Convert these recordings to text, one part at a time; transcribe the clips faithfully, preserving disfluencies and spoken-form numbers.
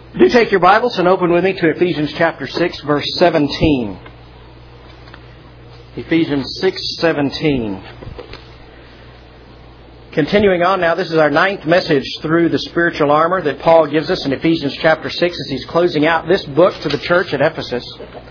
Do take your Bibles and open with me to Ephesians chapter six, verse seventeen. Ephesians six seventeen. Continuing on now, this is our ninth message through the spiritual armor that Paul gives us in Ephesians chapter six as he's closing out this book to the church at Ephesus.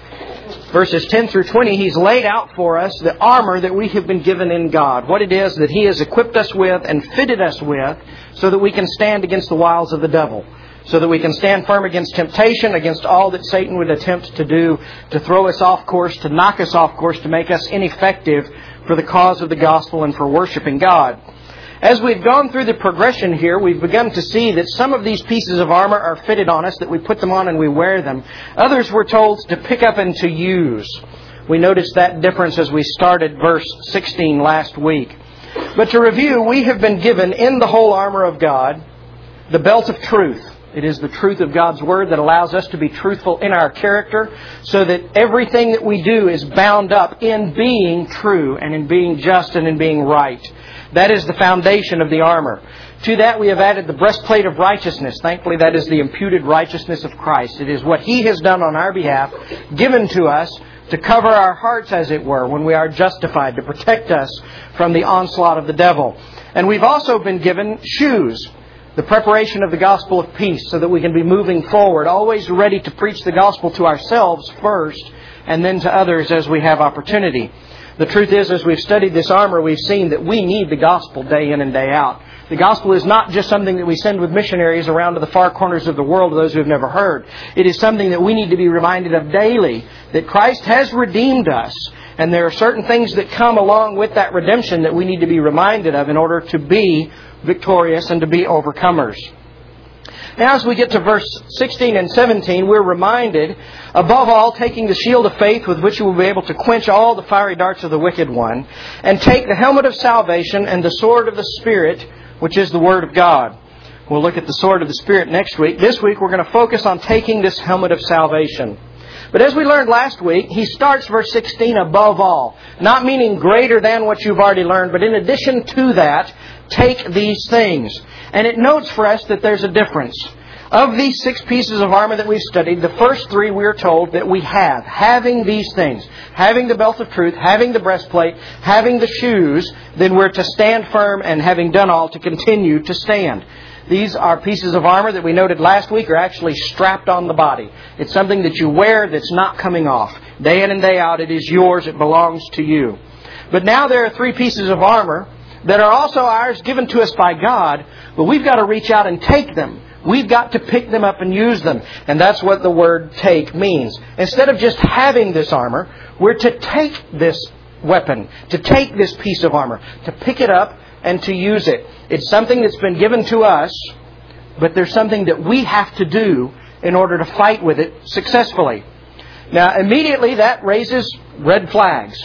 Verses ten through twenty, he's laid out for us the armor that we have been given in God. What it is that He has equipped us with and fitted us with so that we can stand against the wiles of the devil. So that we can stand firm against temptation, against all that Satan would attempt to do, to throw us off course, to knock us off course, to make us ineffective for the cause of the gospel and for worshiping God. As we've gone through the progression here, we've begun to see that some of these pieces of armor are fitted on us, that we put them on and we wear them. Others we're told to pick up and to use. We noticed that difference as we started verse sixteen last week. But to review, we have been given in the whole armor of God the belt of truth. It is the truth of God's Word that allows us to be truthful in our character so that everything that we do is bound up in being true and in being just and in being right. That is the foundation of the armor. To that we have added the breastplate of righteousness. Thankfully, that is the imputed righteousness of Christ. It is what He has done on our behalf, given to us to cover our hearts, as it were, when we are justified, to protect us from the onslaught of the devil. And we've also been given shoes. The preparation of the gospel of peace so that we can be moving forward, always ready to preach the gospel to ourselves first and then to others as we have opportunity. The truth is, as we've studied this armor, we've seen that we need the gospel day in and day out. The gospel is not just something that we send with missionaries around to the far corners of the world, those who have never heard. It is something that we need to be reminded of daily, that Christ has redeemed us. And there are certain things that come along with that redemption that we need to be reminded of in order to be victorious and to be overcomers. Now as we get to verse sixteen and seventeen, we're reminded, above all, taking the shield of faith with which you will be able to quench all the fiery darts of the wicked one, and take the helmet of salvation and the sword of the Spirit, which is the Word of God. We'll look at the sword of the Spirit next week. This week we're going to focus on taking this helmet of salvation. But as we learned last week, he starts verse sixteen above all. Not meaning greater than what you've already learned, but in addition to that, take these things. And it notes for us that there's a difference. Of these six pieces of armor that we've studied, the first three we are told that we have. Having these things, having the belt of truth, having the breastplate, having the shoes, then we're to stand firm and having done all to continue to stand. These are pieces of armor that we noted last week are actually strapped on the body. It's something that you wear that's not coming off. Day in and day out, it is yours. It belongs to you. But now there are three pieces of armor that are also ours, given to us by God, but we've got to reach out and take them. We've got to pick them up and use them. And that's what the word take means. Instead of just having this armor, we're to take this weapon, to take this piece of armor, to pick it up and to use it. It's something that's been given to us, but there's something that we have to do in order to fight with it successfully. Now, immediately that raises red flags.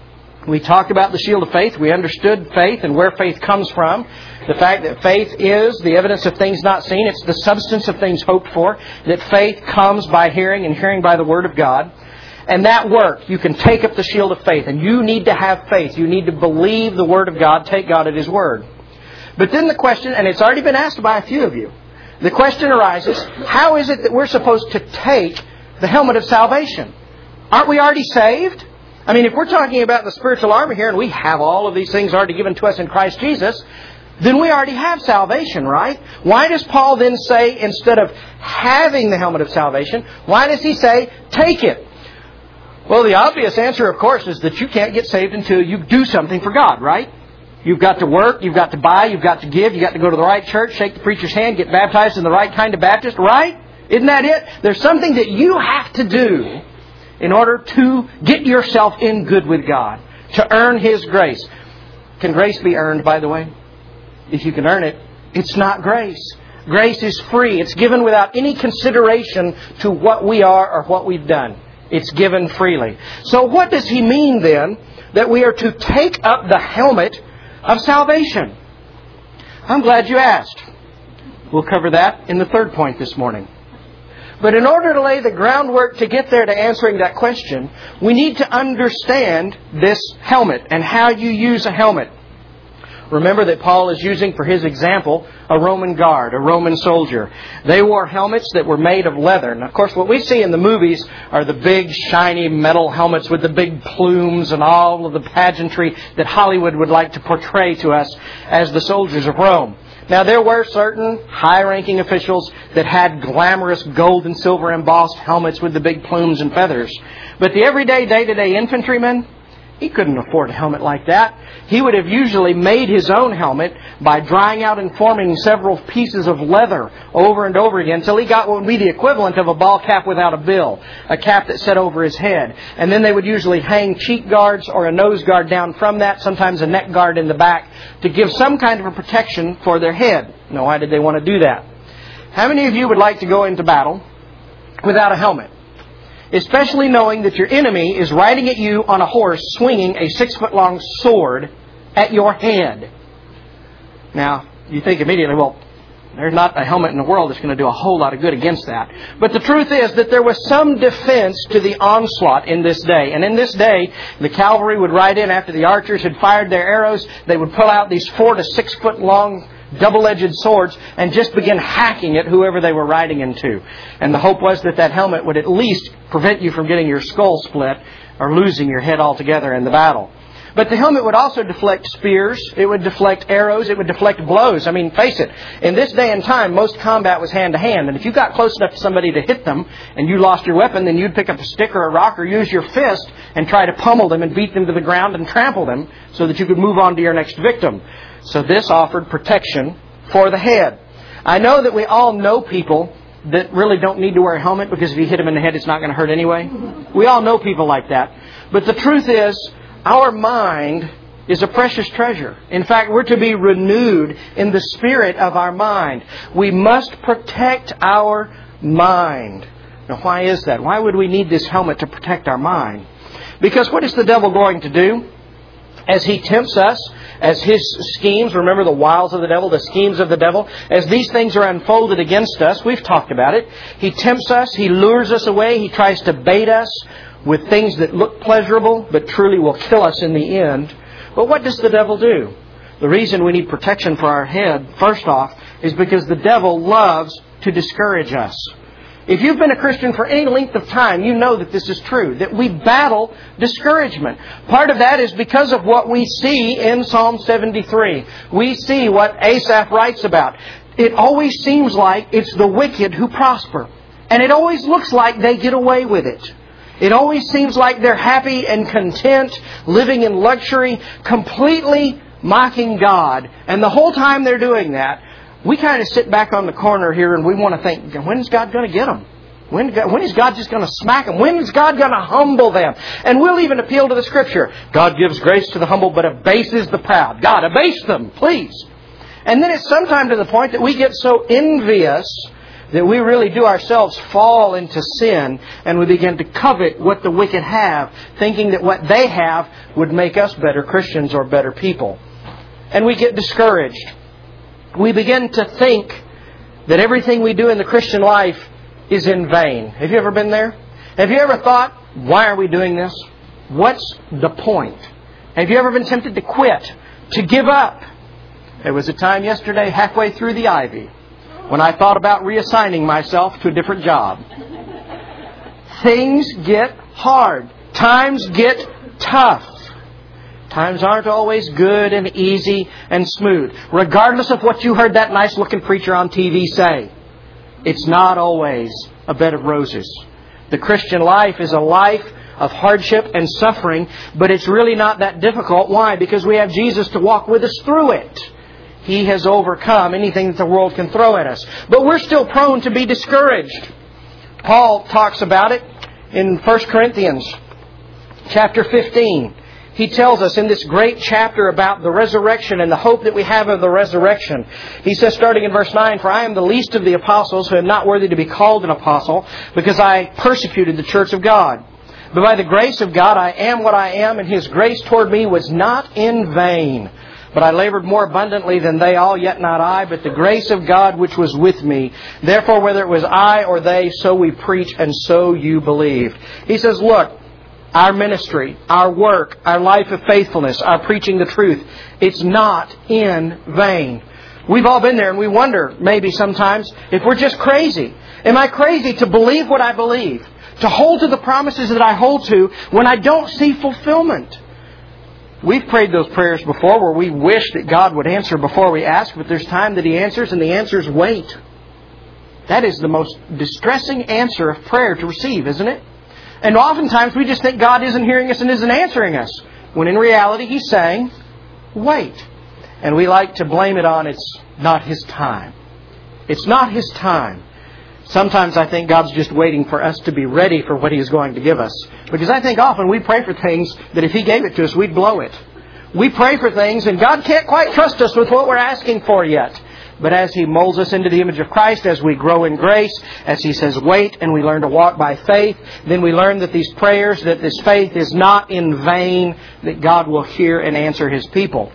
We talked about the shield of faith. We understood faith and where faith comes from. The fact that faith is the evidence of things not seen. It's the substance of things hoped for. That faith comes by hearing and hearing by the Word of God. And that work, you can take up the shield of faith. And you need to have faith. You need to believe the Word of God. Take God at His Word. But then the question, and it's already been asked by a few of you. The question arises, how is it that we're supposed to take the helmet of salvation? Aren't we already saved? I mean, if we're talking about the spiritual armor here, and we have all of these things already given to us in Christ Jesus, then we already have salvation, right? Why does Paul then say, instead of having the helmet of salvation, why does he say, take it? Well, the obvious answer, of course, is that you can't get saved until you do something for God, right? You've got to work, you've got to buy, you've got to give, you've got to go to the right church, shake the preacher's hand, get baptized in the right kind of Baptist, right? Isn't that it? There's something that you have to do in order to get yourself in good with God, to earn His grace. Can grace be earned, by the way? If you can earn it, it's not grace. Grace is free. It's given without any consideration to what we are or what we've done. It's given freely. So what does he mean then that we are to take up the helmet of salvation? I'm glad you asked. We'll cover that in the third point this morning. But in order to lay the groundwork to get there to answering that question, we need to understand this helmet and how you use a helmet. Remember that Paul is using for his example a Roman guard, a Roman soldier. They wore helmets that were made of leather. And of course, what we see in the movies are the big, shiny metal helmets with the big plumes and all of the pageantry that Hollywood would like to portray to us as the soldiers of Rome. Now, there were certain high-ranking officials that had glamorous gold and silver embossed helmets with the big plumes and feathers. But the everyday, day-to-day infantryman, he couldn't afford a helmet like that. He would have usually made his own helmet by drying out and forming several pieces of leather over and over again until he got what would be the equivalent of a ball cap without a bill, a cap that sat over his head. And then they would usually hang cheek guards or a nose guard down from that, sometimes a neck guard in the back, to give some kind of a protection for their head. Now, why did they want to do that? How many of you would like to go into battle without a helmet? Especially knowing that your enemy is riding at you on a horse swinging a six-foot-long sword at your head. Now, you think immediately, well, there's not a helmet in the world that's going to do a whole lot of good against that. But the truth is that there was some defense to the onslaught in this day. And in this day, the cavalry would ride in after the archers had fired their arrows. They would pull out these four to six foot long double-edged swords and just begin hacking at whoever they were riding into. And the hope was that that helmet would at least prevent you from getting your skull split or losing your head altogether in the battle. But the helmet would also deflect spears, it would deflect arrows, it would deflect blows. I mean, face it, in this day and time, most combat was hand-to-hand. And if you got close enough to somebody to hit them and you lost your weapon, then you'd pick up a stick or a rock or use your fist and try to pummel them and beat them to the ground and trample them so that you could move on to your next victim. So this offered protection for the head. I know that we all know people that really don't need to wear a helmet because if you hit them in the head, it's not going to hurt anyway. We all know people like that. But the truth is, our mind is a precious treasure. In fact, we're to be renewed in the spirit of our mind. We must protect our mind. Now, why is that? Why would we need this helmet to protect our mind? Because what is the devil going to do? As he tempts us, as his schemes, remember the wiles of the devil, the schemes of the devil, as these things are unfolded against us, we've talked about it, he tempts us, he lures us away, he tries to bait us with things that look pleasurable, but truly will kill us in the end. But what does the devil do? The reason we need protection for our head, first off, is because the devil loves to discourage us. If you've been a Christian for any length of time, you know that this is true, that we battle discouragement. Part of that is because of what we see in Psalm seventy-three. We see what Asaph writes about. It always seems like it's the wicked who prosper. And it always looks like they get away with it. It always seems like they're happy and content, living in luxury, completely mocking God. And the whole time they're doing that, we kind of sit back on the corner here and we want to think, when is God going to get them? When, when is God just going to smack them? When is God going to humble them? And we'll even appeal to the Scripture. God gives grace to the humble but abases the proud. God, abase them, please. And then it's sometime to the point that we get so envious that we really do ourselves fall into sin and we begin to covet what the wicked have, thinking that what they have would make us better Christians or better people. And we get discouraged. We begin to think that everything we do in the Christian life is in vain. Have you ever been there? Have you ever thought, why are we doing this? What's the point? Have you ever been tempted to quit, to give up? There was a time yesterday, halfway through the Ivy, when I thought about reassigning myself to a different job. Things get hard. Times get tough. Times aren't always good and easy and smooth. Regardless of what you heard that nice-looking preacher on T V say, it's not always a bed of roses. The Christian life is a life of hardship and suffering, but it's really not that difficult. Why? Because we have Jesus to walk with us through it. He has overcome anything that the world can throw at us. But we're still prone to be discouraged. Paul talks about it in First Corinthians chapter fifteen. He tells us in this great chapter about the resurrection and the hope that we have of the resurrection. He says, starting in verse nine, "For I am the least of the apostles, who am not worthy to be called an apostle, because I persecuted the church of God. But by the grace of God I am what I am, and His grace toward me was not in vain. But I labored more abundantly than they all, yet not I, but the grace of God which was with me. Therefore, whether it was I or they, so we preach, and so you believed." He says, look, our ministry, our work, our life of faithfulness, our preaching the truth, it's not in vain. We've all been there, and we wonder maybe sometimes if we're just crazy. Am I crazy to believe what I believe? To hold to the promises that I hold to when I don't see fulfillment? We've prayed those prayers before where we wish that God would answer before we ask, but there's time that He answers, and the answer is wait. That is the most distressing answer of prayer to receive, isn't it? And oftentimes we just think God isn't hearing us and isn't answering us, when in reality He's saying, wait. And we like to blame it on it's not His time. It's not His time. Sometimes I think God's just waiting for us to be ready for what He is going to give us. Because I think often we pray for things that if He gave it to us, we'd blow it. We pray for things and God can't quite trust us with what we're asking for yet. But as He molds us into the image of Christ, as we grow in grace, as He says wait, and we learn to walk by faith, then we learn that these prayers, that this faith is not in vain, that God will hear and answer His people.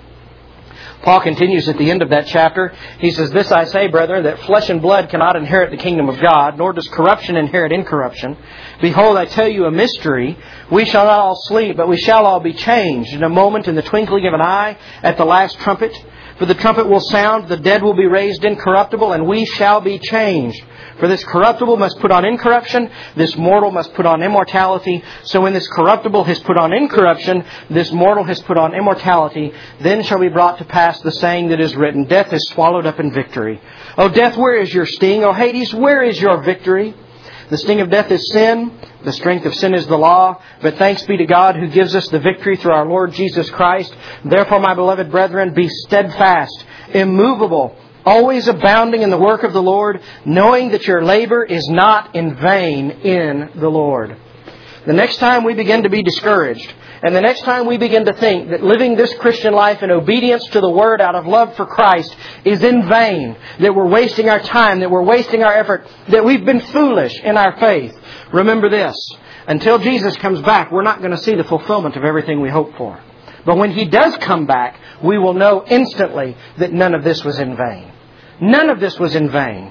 Paul continues at the end of that chapter. He says, "This I say, brethren, that flesh and blood cannot inherit the kingdom of God, nor does corruption inherit incorruption. Behold, I tell you a mystery. We shall not all sleep, but we shall all be changed in a moment, in the twinkling of an eye, at the last trumpet. For the trumpet will sound, the dead will be raised incorruptible, and we shall be changed. For this corruptible must put on incorruption, this mortal must put on immortality. So when this corruptible has put on incorruption, this mortal has put on immortality, then shall be brought to pass the saying that is written, Death is swallowed up in victory. O death, where is your sting? O Hades, where is your victory? The sting of death is sin. The strength of sin is the law. But thanks be to God who gives us the victory through our Lord Jesus Christ. Therefore, my beloved brethren, be steadfast, immovable, always abounding in the work of the Lord, knowing that your labor is not in vain in the Lord." The next time we begin to be discouraged, and the next time we begin to think that living this Christian life in obedience to the Word out of love for Christ is in vain, that we're wasting our time, that we're wasting our effort, that we've been foolish in our faith, remember this. Until Jesus comes back, we're not going to see the fulfillment of everything we hope for. But when He does come back, we will know instantly that none of this was in vain. None of this was in vain.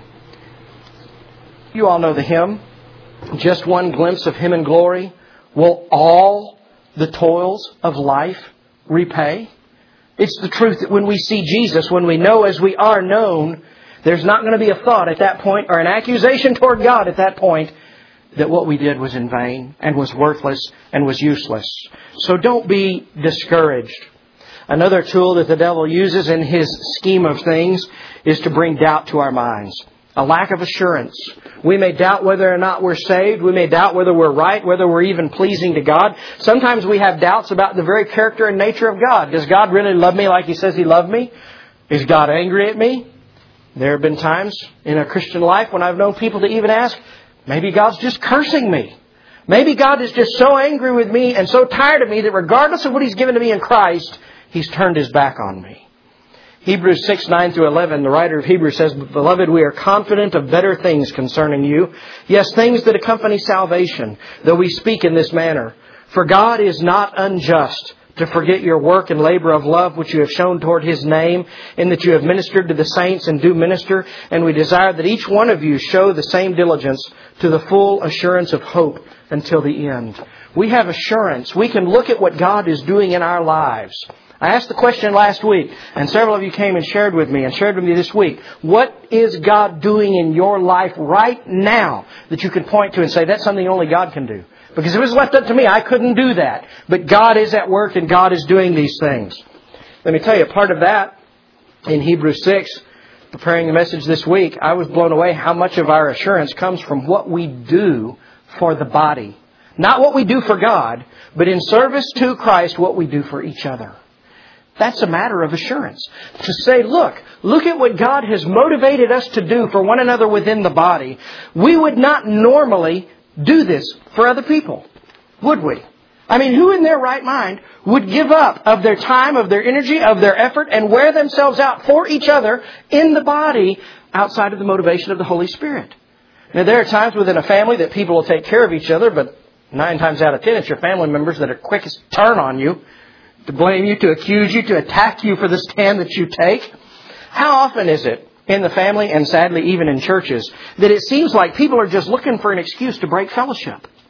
You all know the hymn, "Just one glimpse of Him in glory will all the toils of life repay." It's the truth that when we see Jesus, when we know as we are known, there's not going to be a thought at that point or an accusation toward God at that point that what we did was in vain and was worthless and was useless. So don't be discouraged. Another tool that the devil uses in his scheme of things is to bring doubt to our minds. A lack of assurance. We may doubt whether or not we're saved. We may doubt whether we're right, whether we're even pleasing to God. Sometimes we have doubts about the very character and nature of God. Does God really love me like He says He loved me? Is God angry at me? There have been times in a Christian life when I've known people to even ask, maybe God's just cursing me. Maybe God is just so angry with me and so tired of me that regardless of what He's given to me in Christ, He's turned His back on me. Hebrews six, nine through eleven, the writer of Hebrews says, "Beloved, we are confident of better things concerning you. Yes, things that accompany salvation, though we speak in this manner. For God is not unjust to forget your work and labor of love which you have shown toward His name, in that you have ministered to the saints and do minister. And we desire that each one of you show the same diligence to the full assurance of hope until the end." We have assurance. We can look at what God is doing in our lives. I asked the question last week, and several of you came and shared with me and shared with me this week. What is God doing in your life right now that you can point to and say, that's something only God can do? Because if it was left up to me, I couldn't do that. But God is at work and God is doing these things. Let me tell you, part of that in Hebrews six, preparing the message this week, I was blown away how much of our assurance comes from what we do for the body. Not what we do for God, but in service to Christ, what we do for each other. That's a matter of assurance. To say, look, look at what God has motivated us to do for one another within the body. We would not normally do this for other people, would we? I mean, who in their right mind would give up of their time, of their energy, of their effort, and wear themselves out for each other in the body outside of the motivation of the Holy Spirit? Now, there are times within a family that people will take care of each other, but nine times out of ten, it's your family members that are quickest to turn on you, to blame you, to accuse you, to attack you for the stand that you take. How often is it in the family, and sadly even in churches, that it seems like people are just looking for an excuse to break fellowship?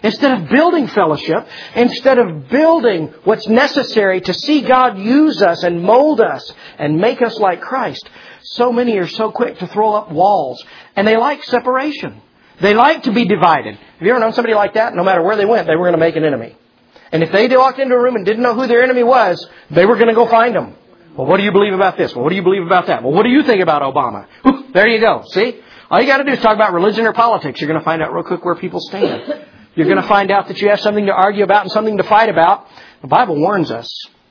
instead of building fellowship, instead of building what's necessary to see God use us and mold us and make us like Christ, so many are so quick to throw up walls. And they like separation. They like to be divided. Have you ever known somebody like that? No matter where they went, they were going to make an enemy. And if they walked into a room and didn't know who their enemy was, they were going to go find them. Well, what do you believe about this? Well, what do you believe about that? Well, what do you think about Obama? Whew, there you go. See? All you got to do is talk about religion or politics. You're going to find out real quick where people stand. You're going to find out that you have something to argue about and something to fight about. The Bible warns us.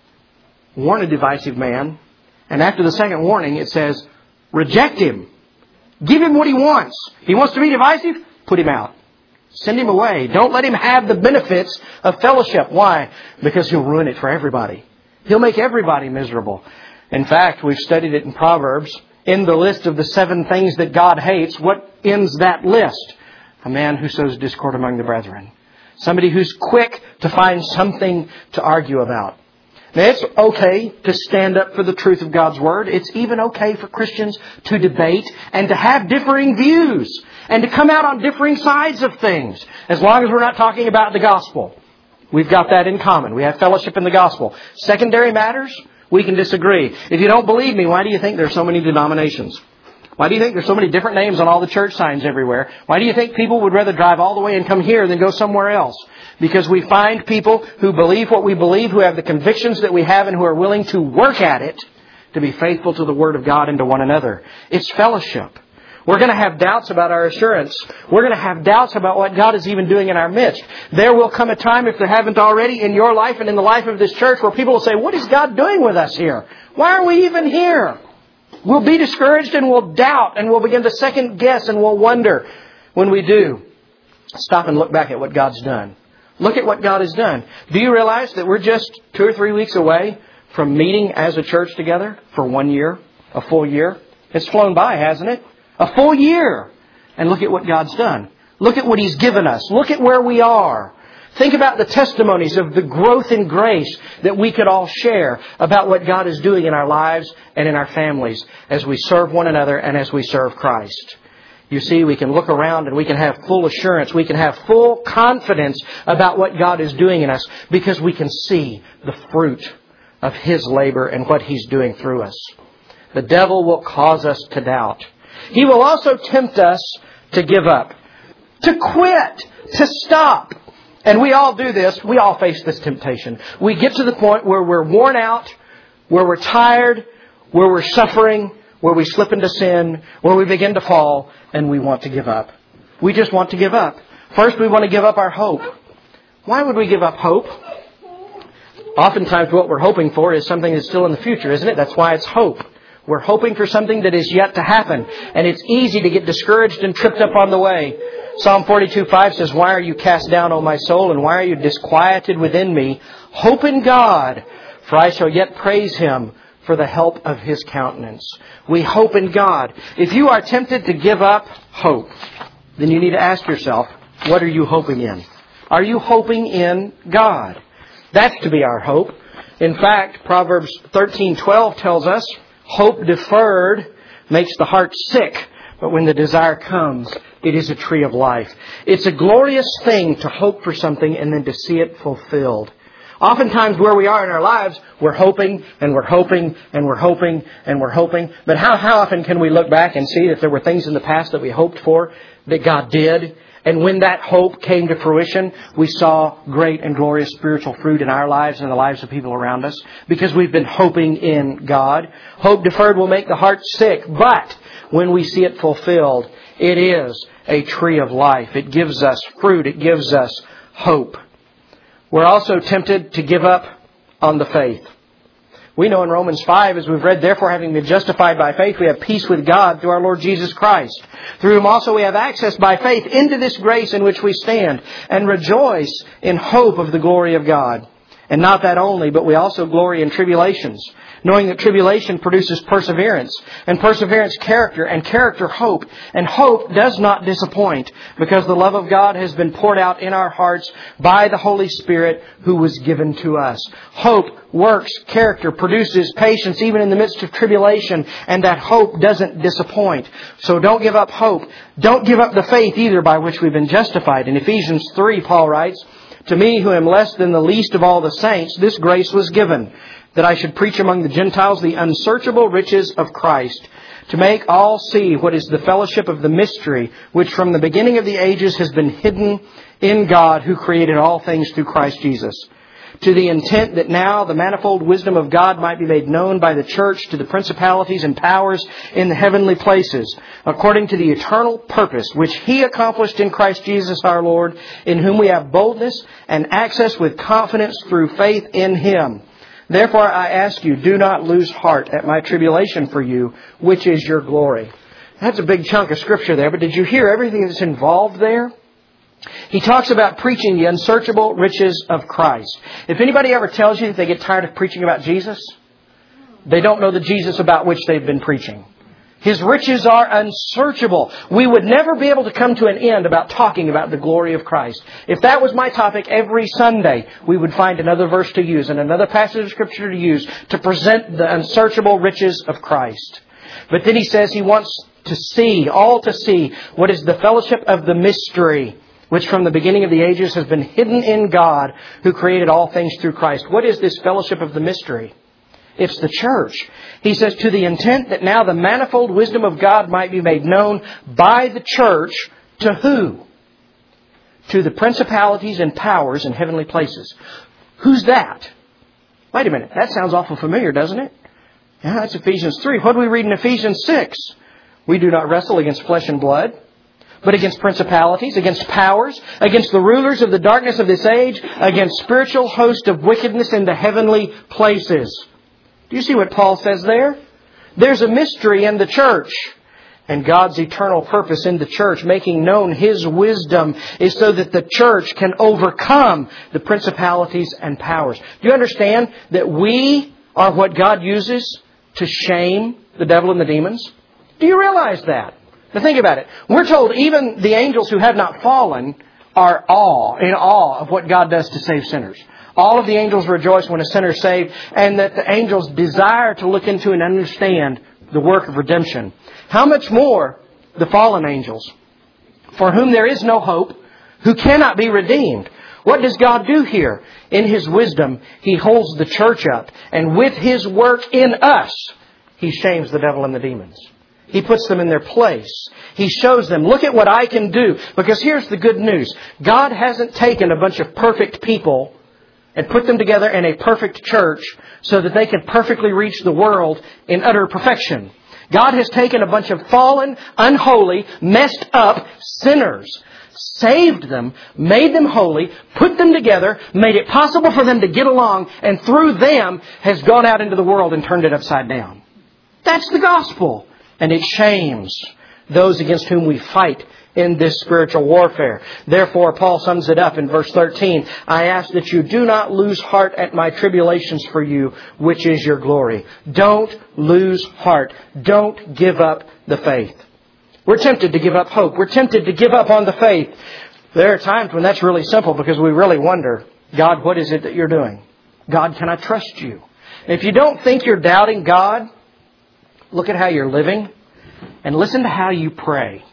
Warn a divisive man. And after the second warning, it says, reject him. Give him what he wants. He wants to be divisive? Put him out. Send him away. Don't let him have the benefits of fellowship. Why? Because he'll ruin it for everybody. He'll make everybody miserable. In fact, we've studied it in Proverbs. In the list of the seven things that God hates, what ends that list? A man who sows discord among the brethren. Somebody who's quick to find something to argue about. Now, it's okay to stand up for the truth of God's Word. It's even okay for Christians to debate and to have differing views and to come out on differing sides of things, as long as we're not talking about the gospel. We've got that in common. We have fellowship in the gospel. Secondary matters, we can disagree. If you don't believe me, why do you think there's so many denominations? Why do you think there's so many different names on all the church signs everywhere? Why do you think people would rather drive all the way and come here than go somewhere else? Because we find people who believe what we believe, who have the convictions that we have, and who are willing to work at it to be faithful to the Word of God and to one another. It's fellowship. We're going to have doubts about our assurance. We're going to have doubts about what God is even doing in our midst. There will come a time, if there haven't already, in your life and in the life of this church, where people will say, what is God doing with us here? Why are we even here? We'll be discouraged and we'll doubt and we'll begin to second guess and we'll wonder. When we do, stop and look back at what God's done. Look at what God has done. Do you realize that we're just two or three weeks away from meeting as a church together for one year, a full year? It's flown by, hasn't it? A full year. And look at what God's done. Look at what He's given us. Look at where we are. Think about the testimonies of the growth in grace that we could all share about what God is doing in our lives and in our families as we serve one another and as we serve Christ. You see, we can look around and we can have full assurance. We can have full confidence about what God is doing in us because we can see the fruit of His labor and what He's doing through us. The devil will cause us to doubt. He will also tempt us to give up, to quit, to stop. And we all do this. We all face this temptation. We get to the point where we're worn out, where we're tired, where we're suffering, where we slip into sin, where we begin to fall, and we want to give up. We just want to give up. First, we want to give up our hope. Why would we give up hope? Oftentimes what we're hoping for is something that's still in the future, isn't it? That's why it's hope. We're hoping for something that is yet to happen. And it's easy to get discouraged and tripped up on the way. Psalm forty-two five says, why are you cast down, O my soul, and why are you disquieted within me? Hope in God, for I shall yet praise Him for the help of His countenance. We hope in God. If you are tempted to give up hope, then you need to ask yourself, what are you hoping in? Are you hoping in God? That's to be our hope. In fact, Proverbs thirteen twelve tells us, hope deferred makes the heart sick, but when the desire comes, it is a tree of life. It's a glorious thing to hope for something and then to see it fulfilled. Oftentimes where we are in our lives, we're hoping and we're hoping and we're hoping and we're hoping. But how, how often can we look back and see that there were things in the past that we hoped for that God did? And when that hope came to fruition, we saw great and glorious spiritual fruit in our lives and the lives of people around us because we've been hoping in God. Hope deferred will make the heart sick, but when we see it fulfilled, it is a tree of life. It gives us fruit. It gives us hope. We're also tempted to give up on the faith. We know in Romans five, as we've read, therefore having been justified by faith, we have peace with God through our Lord Jesus Christ. Through Whom also we have access by faith into this grace in which we stand and rejoice in hope of the glory of God. And not that only, but we also glory in tribulations, knowing that tribulation produces perseverance, and perseverance character, and character hope. And hope does not disappoint, because the love of God has been poured out in our hearts by the Holy Spirit who was given to us. Hope works, character, produces patience even in the midst of tribulation, and that hope doesn't disappoint. So don't give up hope. Don't give up the faith either by which we've been justified. In Ephesians three, Paul writes, "To me, who am less than the least of all the saints, this grace was given, that I should preach among the Gentiles the unsearchable riches of Christ, to make all see what is the fellowship of the mystery, which from the beginning of the ages has been hidden in God, who created all things through Christ Jesus. To the intent that now the manifold wisdom of God might be made known by the church to the principalities and powers in the heavenly places, according to the eternal purpose which He accomplished in Christ Jesus our Lord, in whom we have boldness and access with confidence through faith in Him. Therefore I ask you, do not lose heart at my tribulation for you, which is your glory." That's a big chunk of Scripture there, but did you hear everything that's involved there? He talks about preaching the unsearchable riches of Christ. If anybody ever tells you that they get tired of preaching about Jesus, they don't know the Jesus about which they've been preaching. His riches are unsearchable. We would never be able to come to an end about talking about the glory of Christ. If that was my topic every Sunday, we would find another verse to use and another passage of Scripture to use to present the unsearchable riches of Christ. But then he says he wants to see, all to see, what is the fellowship of the mystery, which from the beginning of the ages has been hidden in God, who created all things through Christ. What is this fellowship of the mystery? It's the church. He says, to the intent that now the manifold wisdom of God might be made known by the church to who? To the principalities and powers in heavenly places. Who's that? Wait a minute. That sounds awful familiar, doesn't it? Yeah, that's Ephesians three. What do we read in Ephesians six? We do not wrestle against flesh and blood, but against principalities, against powers, against the rulers of the darkness of this age, against spiritual hosts of wickedness in the heavenly places. Do you see what Paul says there? There's a mystery in the church. And God's eternal purpose in the church, making known His wisdom, is so that the church can overcome the principalities and powers. Do you understand that we are what God uses to shame the devil and the demons? Do you realize that? Now think about it. We're told even the angels who have not fallen are awe, in awe of what God does to save sinners. All of the angels rejoice when a sinner is saved, and that the angels desire to look into and understand the work of redemption. How much more the fallen angels, for whom there is no hope, who cannot be redeemed. What does God do here? In His wisdom, He holds the church up, and with His work in us, He shames the devil and the demons. He puts them in their place. He shows them, look at what I can do. Because here's the good news. God hasn't taken a bunch of perfect people and put them together in a perfect church so that they can perfectly reach the world in utter perfection. God has taken a bunch of fallen, unholy, messed up sinners, saved them, made them holy, put them together, made it possible for them to get along, and through them has gone out into the world and turned it upside down. That's the gospel. And it shames those against whom we fight in this spiritual warfare. Therefore, Paul sums it up in verse thirteen. I ask that you do not lose heart at my tribulations for you, which is your glory. Don't lose heart. Don't give up the faith. We're tempted to give up hope. We're tempted to give up on the faith. There are times when that's really simple because we really wonder, God, what is it that you're doing? God, can I trust you? If you don't think you're doubting God, look at how you're living and listen to how you pray.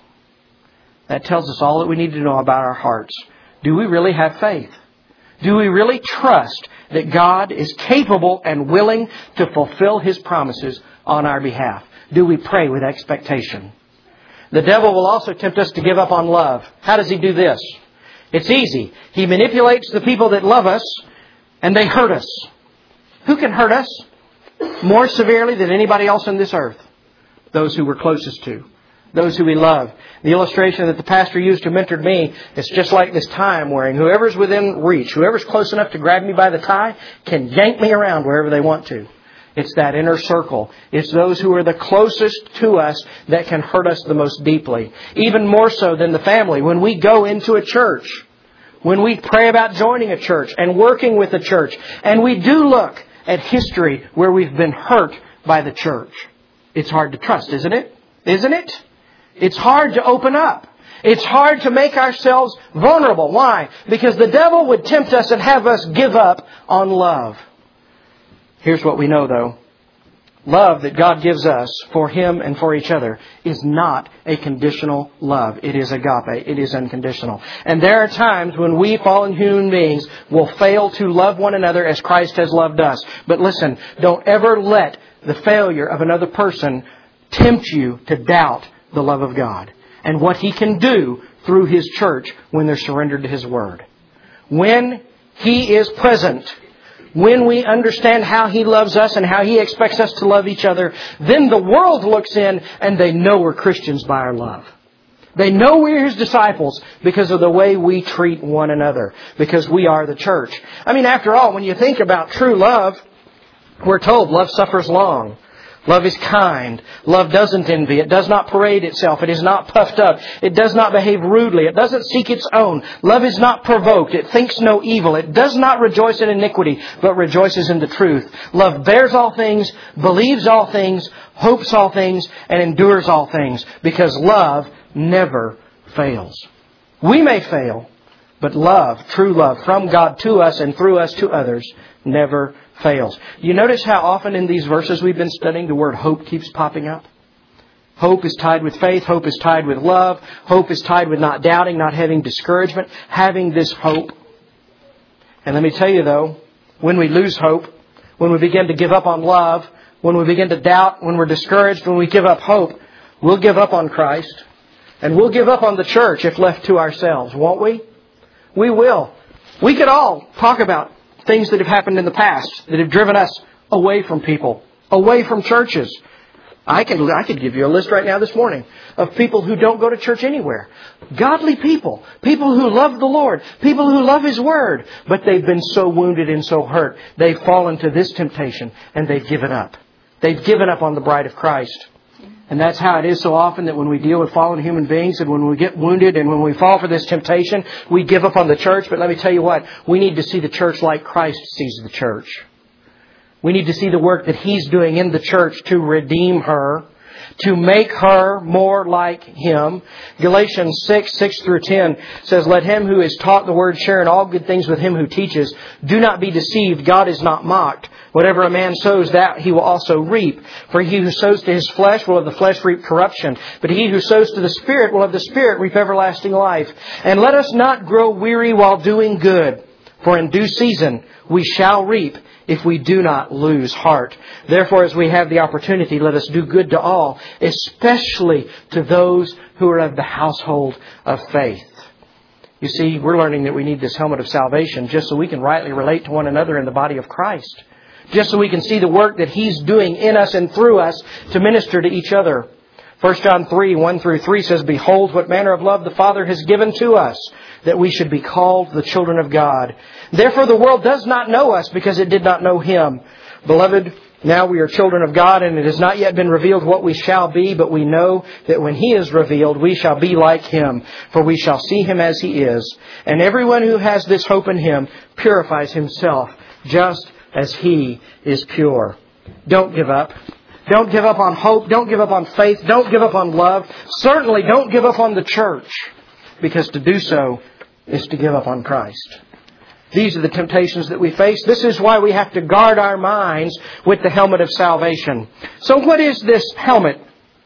That tells us all that we need to know about our hearts. Do we really have faith? Do we really trust that God is capable and willing to fulfill His promises on our behalf? Do we pray with expectation? The devil will also tempt us to give up on love. How does he do this? It's easy. He manipulates the people that love us and they hurt us. Who can hurt us more severely than anybody else on this earth? Those who we're closest to. Those who we love. The illustration that the pastor used who mentored me is just like this tie I'm wearing. Whoever's within reach, whoever's close enough to grab me by the tie, can yank me around wherever they want to. It's that inner circle. It's those who are the closest to us that can hurt us the most deeply. Even more so than the family. When we go into a church, when we pray about joining a church and working with a church, and we do look at history where we've been hurt by the church. It's hard to trust, isn't it? Isn't it? It's hard to open up. It's hard to make ourselves vulnerable. Why? Because the devil would tempt us and have us give up on love. Here's what we know, though. Love that God gives us for Him and for each other is not a conditional love. It is agape. It is unconditional. And there are times when we fallen human beings will fail to love one another as Christ has loved us. But listen, don't ever let the failure of another person tempt you to doubt the love of God and what He can do through His church when they're surrendered to His Word. When He is present, when we understand how He loves us and how He expects us to love each other, then the world looks in and they know we're Christians by our love. They know we're His disciples because of the way we treat one another, because we are the church. I mean, after all, when you think about true love, we're told love suffers long. Love is kind. Love doesn't envy. It does not parade itself. It is not puffed up. It does not behave rudely. It doesn't seek its own. Love is not provoked. It thinks no evil. It does not rejoice in iniquity, but rejoices in the truth. Love bears all things, believes all things, hopes all things, and endures all things, because love never fails. We may fail, but love, true love from God to us and through us to others, never fails. You notice how often in these verses we've been studying the word hope keeps popping up? Hope is tied with faith. Hope is tied with love. Hope is tied with not doubting, not having discouragement, having this hope. And let me tell you though, when we lose hope, when we begin to give up on love, when we begin to doubt, when we're discouraged, when we give up hope, we'll give up on Christ. And we'll give up on the church if left to ourselves, won't we? We will. We could all talk about things that have happened in the past that have driven us away from people, away from churches. I could, I could give you a list right now this morning of people who don't go to church anywhere. Godly people. People who love the Lord. People who love His Word. But they've been so wounded and so hurt. They've fallen to this temptation and they've given up. They've given up on the bride of Christ. And that's how it is so often that when we deal with fallen human beings and when we get wounded and when we fall for this temptation, we give up on the church. But let me tell you what, we need to see the church like Christ sees the church. We need to see the work that He's doing in the church to redeem her, to make her more like Him. Galatians six, six through ten says, "Let him who is taught the word share in all good things with him who teaches. Do not be deceived. God is not mocked. Whatever a man sows, that he will also reap. For he who sows to his flesh will of the flesh reap corruption. But he who sows to the Spirit will of the Spirit reap everlasting life. And let us not grow weary while doing good. For in due season we shall reap if we do not lose heart. Therefore, as we have the opportunity, let us do good to all, especially to those who are of the household of faith." You see, we're learning that we need this helmet of salvation just so we can rightly relate to one another in the body of Christ. Just so we can see the work that He's doing in us and through us to minister to each other. First John three, one through three says, "Behold, what manner of love the Father has given to us, that we should be called the children of God. Therefore the world does not know us, because it did not know Him. Beloved, now we are children of God, and it has not yet been revealed what we shall be, but we know that when He is revealed, we shall be like Him, for we shall see Him as He is. And everyone who has this hope in Him purifies himself, just as He is pure." Don't give up. Don't give up on hope. Don't give up on faith. Don't give up on love. Certainly don't give up on the church, because to do so is to give up on Christ. These are the temptations that we face. This is why we have to guard our minds with the helmet of salvation. So what is this helmet?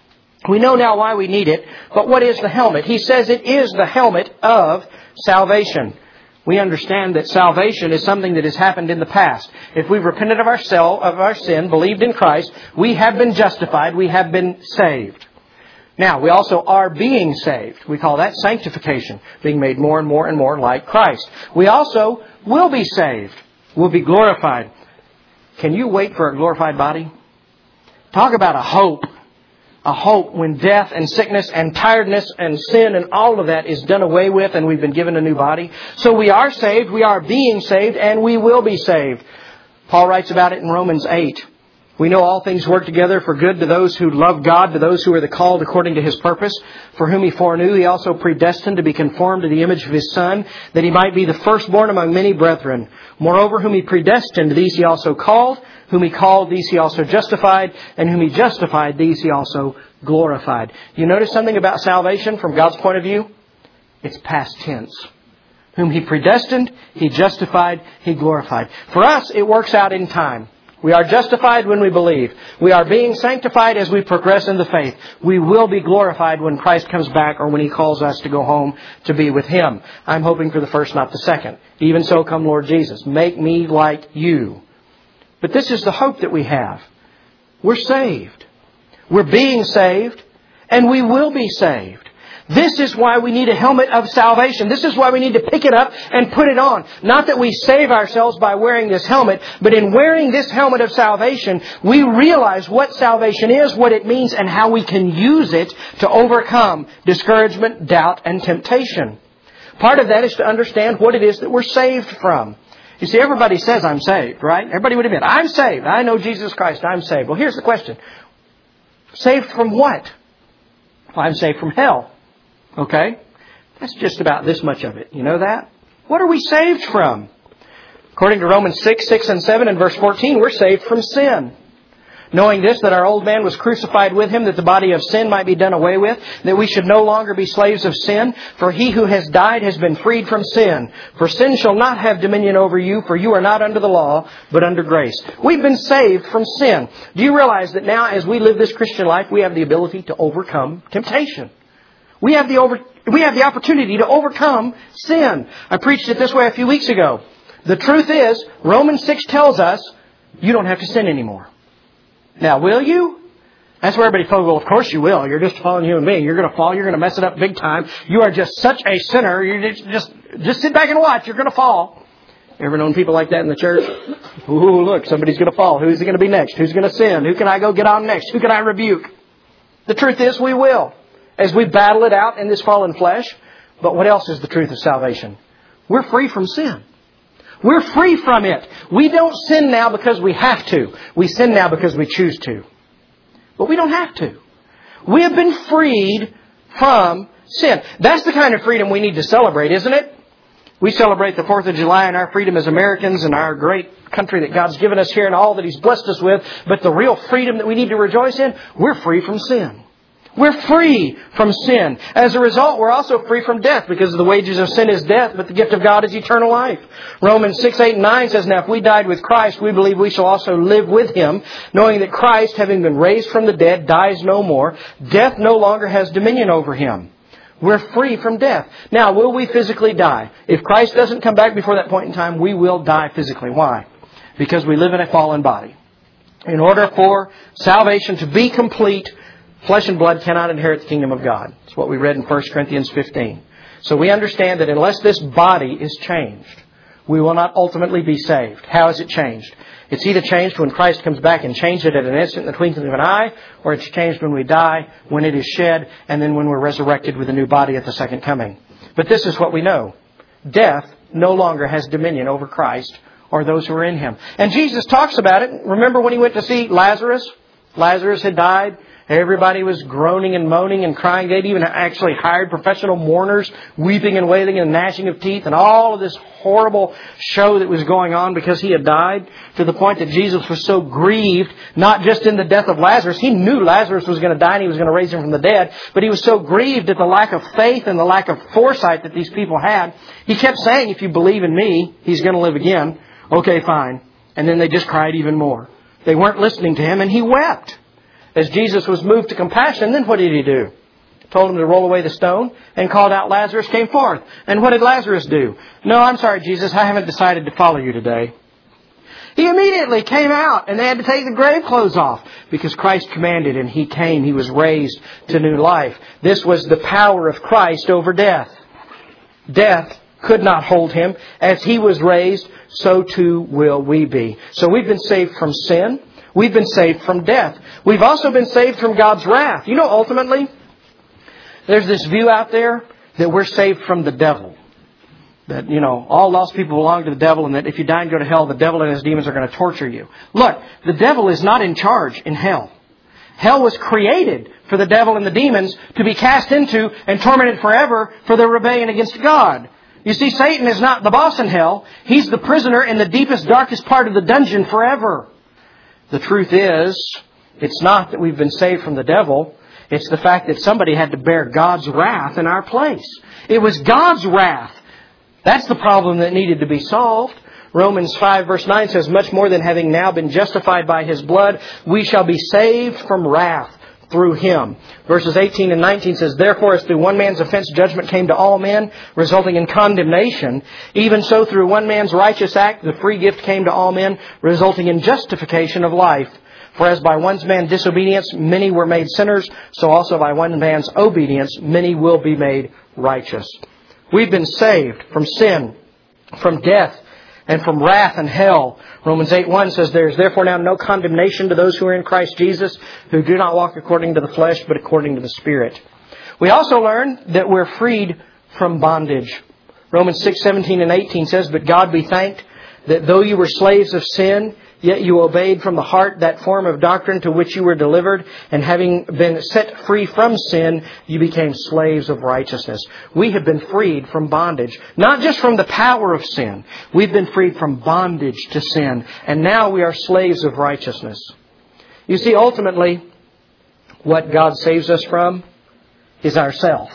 We know now why we need it, but what is the helmet? He says it is the helmet of salvation. We understand that salvation is something that has happened in the past. If we've repented of our, self, of our sin, believed in Christ, we have been justified, we have been saved. Now, we also are being saved. We call that sanctification, being made more and more and more like Christ. We also will be saved. We'll be glorified. Can you wait for a glorified body? Talk about a hope. A hope when death and sickness and tiredness and sin and all of that is done away with and we've been given a new body. So we are saved, we are being saved, and we will be saved. Paul writes about it in Romans eight. We know all things work together for good to those who love God, to those who are the called according to His purpose. For whom He foreknew, He also predestined to be conformed to the image of His Son, that He might be the firstborn among many brethren. Moreover, whom He predestined, these He also called. Whom He called, these He also justified. And whom He justified, these He also glorified. You notice something about salvation from God's point of view? It's past tense. Whom He predestined, He justified, He glorified. For us, it works out in time. We are justified when we believe. We are being sanctified as we progress in the faith. We will be glorified when Christ comes back or when He calls us to go home to be with Him. I'm hoping for the first, not the second. Even so, come Lord Jesus. Make me like You. But this is the hope that we have. We're saved. We're being saved. And we will be saved. This is why we need a helmet of salvation. This is why we need to pick it up and put it on. Not that we save ourselves by wearing this helmet, but in wearing this helmet of salvation, we realize what salvation is, what it means, and how we can use it to overcome discouragement, doubt, and temptation. Part of that is to understand what it is that we're saved from. You see, everybody says, I'm saved, right? Everybody would admit, I'm saved. I know Jesus Christ. I'm saved. Well, here's the question. Saved from what? Well, I'm saved from hell. Okay? That's just about this much of it. You know that? What are we saved from? According to Romans six, six and seven and verse fourteen, we're saved from sin. Knowing this, that our old man was crucified with Him, that the body of sin might be done away with, that we should no longer be slaves of sin. For he who has died has been freed from sin. For sin shall not have dominion over you, for you are not under the law, but under grace. We've been saved from sin. Do you realize that now as we live this Christian life, we have the ability to overcome temptation? We have the over, we have the opportunity to overcome sin. I preached it this way a few weeks ago. The truth is, Romans six tells us, you don't have to sin anymore. Now, will you? That's where everybody thought, well, of course you will. You're just a fallen human being. You're going to fall. You're going to mess it up big time. You are just such a sinner. You just, just, just sit back and watch. You're going to fall. Ever known people like that in the church? Ooh, look, somebody's going to fall. Who's going to be next? Who's going to sin? Who can I go get on next? Who can I rebuke? The truth is, we will. As we battle it out in this fallen flesh. But what else is the truth of salvation? We're free from sin. We're free from it. We don't sin now because we have to. We sin now because we choose to. But we don't have to. We have been freed from sin. That's the kind of freedom we need to celebrate, isn't it? We celebrate the fourth of July and our freedom as Americans and our great country that God's given us here and all that He's blessed us with. But the real freedom that we need to rejoice in, we're free from sin. We're free from sin. As a result, we're also free from death because the wages of sin is death, but the gift of God is eternal life. Romans six, eight, and nine says, now if we died with Christ, we believe we shall also live with Him, knowing that Christ, having been raised from the dead, dies no more. Death no longer has dominion over Him. We're free from death. Now, will we physically die? If Christ doesn't come back before that point in time, we will die physically. Why? Because we live in a fallen body. In order for salvation to be complete, flesh and blood cannot inherit the kingdom of God. It's what we read in First Corinthians fifteen. So we understand that unless this body is changed, we will not ultimately be saved. How is it changed? It's either changed when Christ comes back and changes it at an instant in the twinkling of an eye, or it's changed when we die, when it is shed, and then when we're resurrected with a new body at the second coming. But this is what we know. Death no longer has dominion over Christ or those who are in Him. And Jesus talks about it. Remember when He went to see Lazarus? Lazarus had died. Everybody was groaning and moaning and crying. They'd even actually hired professional mourners, weeping and wailing and gnashing of teeth, and all of this horrible show that was going on because he had died, to the point that Jesus was so grieved, not just in the death of Lazarus. He knew Lazarus was going to die and He was going to raise him from the dead, but He was so grieved at the lack of faith and the lack of foresight that these people had. He kept saying, if you believe in me, he's going to live again. Okay, fine. And then they just cried even more. They weren't listening to Him, and He wept. As Jesus was moved to compassion, then what did He do? Told him to roll away the stone and called out, Lazarus came forth. And what did Lazarus do? No, I'm sorry, Jesus, I haven't decided to follow you today. He immediately came out and they had to take the grave clothes off because Christ commanded and He came. He was raised to new life. This was the power of Christ over death. Death could not hold Him. As He was raised, so too will we be. So we've been saved from sin. We've been saved from death. We've also been saved from God's wrath. You know, ultimately, there's this view out there that we're saved from the devil. That, you know, all lost people belong to the devil, and that if you die and go to hell, the devil and his demons are going to torture you. Look, the devil is not in charge in hell. Hell was created for the devil and the demons to be cast into and tormented forever for their rebellion against God. You see, Satan is not the boss in hell. He's the prisoner in the deepest, darkest part of the dungeon forever. The truth is, it's not that we've been saved from the devil. It's the fact that somebody had to bear God's wrath in our place. It was God's wrath. That's the problem that needed to be solved. Romans five verse nine says, much more than having now been justified by His blood, we shall be saved from wrath through Him. Verses eighteen and nineteen says, therefore as through one man's offense judgment came to all men, resulting in condemnation, even so through one man's righteous act the free gift came to all men, resulting in justification of life. For as by one man's disobedience many were made sinners, so also by one man's obedience many will be made righteous. We've been saved from sin, from death, and from wrath and hell. Romans eight one says, there is therefore now no condemnation to those who are in Christ Jesus, who do not walk according to the flesh, but according to the Spirit. We also learn that we're freed from bondage. Romans six seventeen and eighteen says, but God be thanked that though you were slaves of sin, yet you obeyed from the heart that form of doctrine to which you were delivered, and having been set free from sin, you became slaves of righteousness. We have been freed from bondage, not just from the power of sin. We've been freed from bondage to sin, and now we are slaves of righteousness. You see, ultimately, what God saves us from is ourself.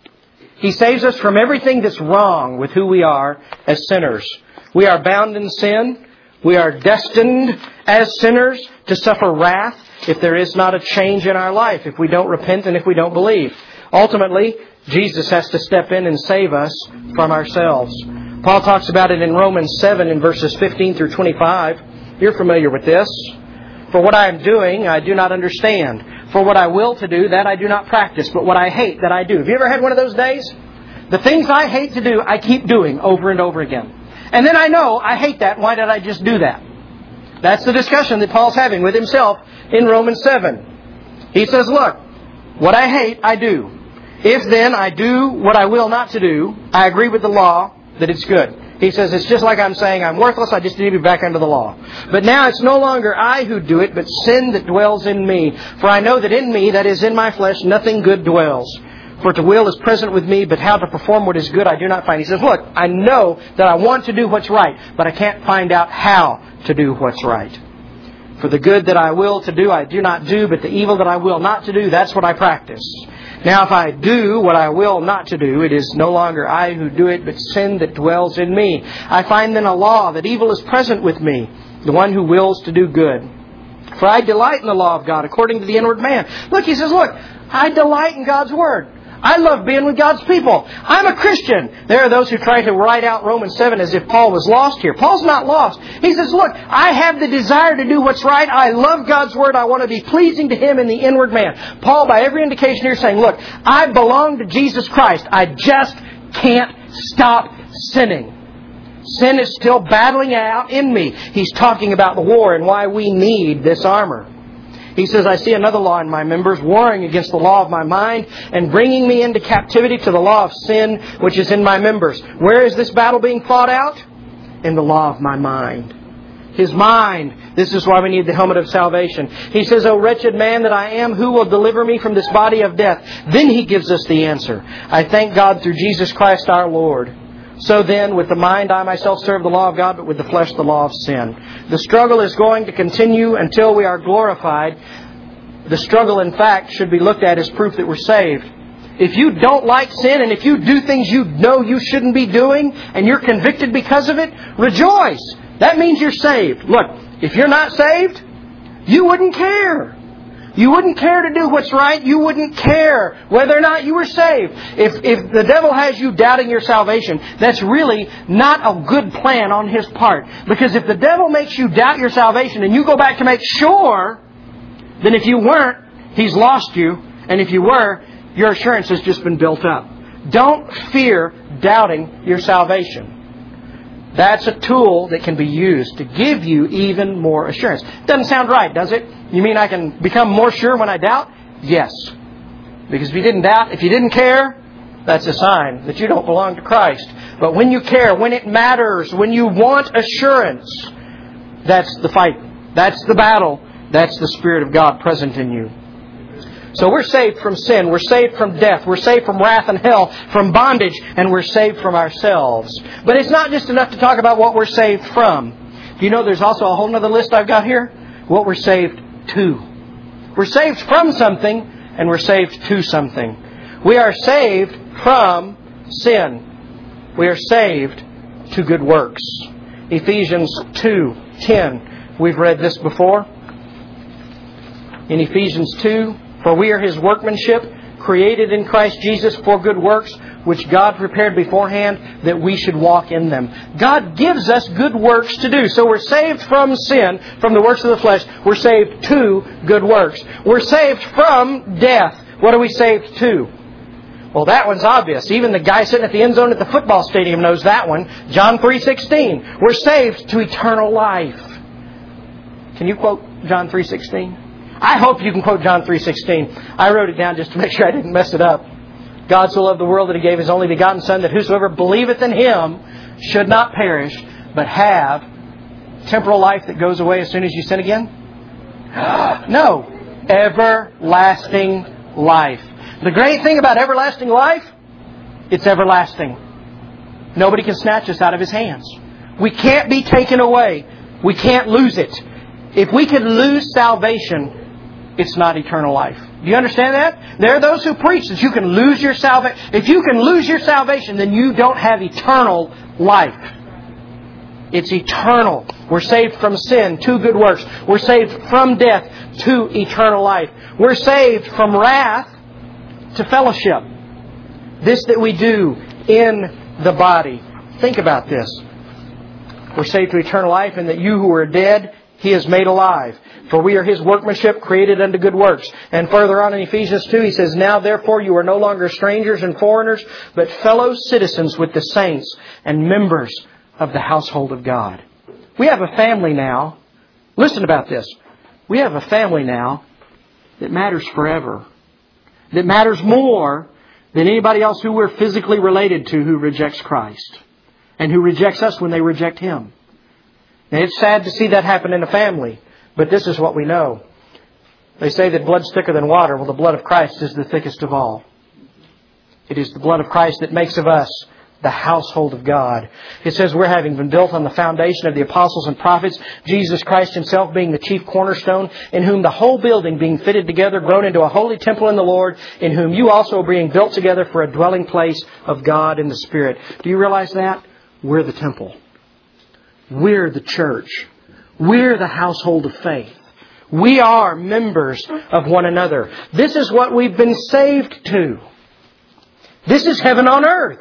He saves us from everything that's wrong with who we are as sinners. We are bound in sin. We are destined as sinners to suffer wrath if there is not a change in our life, if we don't repent and if we don't believe. Ultimately, Jesus has to step in and save us from ourselves. Paul talks about it in Romans seven in verses fifteen through twenty-five. You're familiar with this. For what I am doing, I do not understand. For what I will to do, that I do not practice. But what I hate, that I do. Have you ever had one of those days? The things I hate to do, I keep doing over and over again. And then I know I hate that. Why did I just do that? That's the discussion that Paul's having with himself in Romans seven. He says, look, what I hate, I do. If then I do what I will not to do, I agree with the law that it's good. He says, it's just like I'm saying I'm worthless, I just need to be back under the law. But now it's no longer I who do it, but sin that dwells in me. For I know that in me, that is in my flesh, nothing good dwells. For to will is present with me, but how to perform what is good I do not find. He says, look, I know that I want to do what's right, but I can't find out how to do what's right. For the good that I will to do, I do not do, but the evil that I will not to do, that's what I practice. Now if I do what I will not to do, it is no longer I who do it, but sin that dwells in me. I find then a law that evil is present with me, the one who wills to do good. For I delight in the law of God according to the inward man. Look, he says, look, I delight in God's Word. I love being with God's people. I'm a Christian. There are those who try to write out Romans seven as if Paul was lost here. Paul's not lost. He says, look, I have the desire to do what's right. I love God's Word. I want to be pleasing to Him in the inward man. Paul, by every indication here, is saying, look, I belong to Jesus Christ. I just can't stop sinning. Sin is still battling out in me. He's talking about the war and why we need this armor. He says, I see another law in my members, warring against the law of my mind and bringing me into captivity to the law of sin, which is in my members. Where is this battle being fought out? In the law of my mind. His mind. This is why we need the helmet of salvation. He says, O wretched man that I am, who will deliver me from this body of death? Then he gives us the answer. I thank God through Jesus Christ our Lord. So then, with the mind I myself serve the law of God, but with the flesh the law of sin. The struggle is going to continue until we are glorified. The struggle, in fact, should be looked at as proof that we're saved. If you don't like sin, and if you do things you know you shouldn't be doing, and you're convicted because of it, rejoice. That means you're saved. Look, if you're not saved, you wouldn't care. You wouldn't care to do what's right. You wouldn't care whether or not you were saved. If if the devil has you doubting your salvation, that's really not a good plan on his part. Because if the devil makes you doubt your salvation and you go back to make sure, then if you weren't, he's lost you. And if you were, your assurance has just been built up. Don't fear doubting your salvation. That's a tool that can be used to give you even more assurance. Doesn't sound right, does it? You mean I can become more sure when I doubt? Yes. Because if you didn't doubt, if you didn't care, that's a sign that you don't belong to Christ. But when you care, when it matters, when you want assurance, that's the fight. That's the battle. That's the Spirit of God present in you. So we're saved from sin. We're saved from death. We're saved from wrath and hell, from bondage, and we're saved from ourselves. But it's not just enough to talk about what we're saved from. Do you know there's also a whole other list I've got here? What we're saved to. We're saved from something, and we're saved to something. We are saved from sin. We are saved to good works. Ephesians two ten. We've read this before. In Ephesians two, for we are His workmanship, created in Christ Jesus for good works, which God prepared beforehand that we should walk in them. God gives us good works to do. So we're saved from sin, from the works of the flesh. We're saved to good works. We're saved from death. What are we saved to? Well, that one's obvious. Even the guy sitting at the end zone at the football stadium knows that one. John three sixteen. We're saved to eternal life. Can you quote John three sixteen? I hope you can quote John three sixteen. I wrote it down just to make sure I didn't mess it up. God so loved the world that He gave His only begotten Son, that whosoever believeth in Him should not perish, but have temporal life that goes away as soon as you sin again? No. Everlasting life. The great thing about everlasting life, it's everlasting. Nobody can snatch us out of His hands. We can't be taken away. We can't lose it. If we could lose salvation, it's not eternal life. Do you understand that? There are those who preach that you can lose your salvation. If you can lose your salvation, then you don't have eternal life. It's eternal. We're saved from sin to good works. We're saved from death to eternal life. We're saved from wrath to fellowship. This that we do in the body. Think about this. We're saved to eternal life, and that you who are dead, He has made alive. For we are His workmanship, created unto good works. And further on in Ephesians two, he says, now therefore you are no longer strangers and foreigners, but fellow citizens with the saints and members of the household of God. We have a family now. Listen about this. We have a family now that matters forever. That matters more than anybody else who we're physically related to who rejects Christ. And who rejects us when they reject Him. Now, it's sad to see that happen in a family, but this is what we know. They say that blood's thicker than water. Well, the blood of Christ is the thickest of all. It is the blood of Christ that makes of us the household of God. It says we're having been built on the foundation of the apostles and prophets, Jesus Christ Himself being the chief cornerstone, in whom the whole building being fitted together, grown into a holy temple in the Lord, in whom you also are being built together for a dwelling place of God in the Spirit. Do you realize that? We're the temple. We're the church. We're the household of faith. We are members of one another. This is what we've been saved to. This is heaven on earth.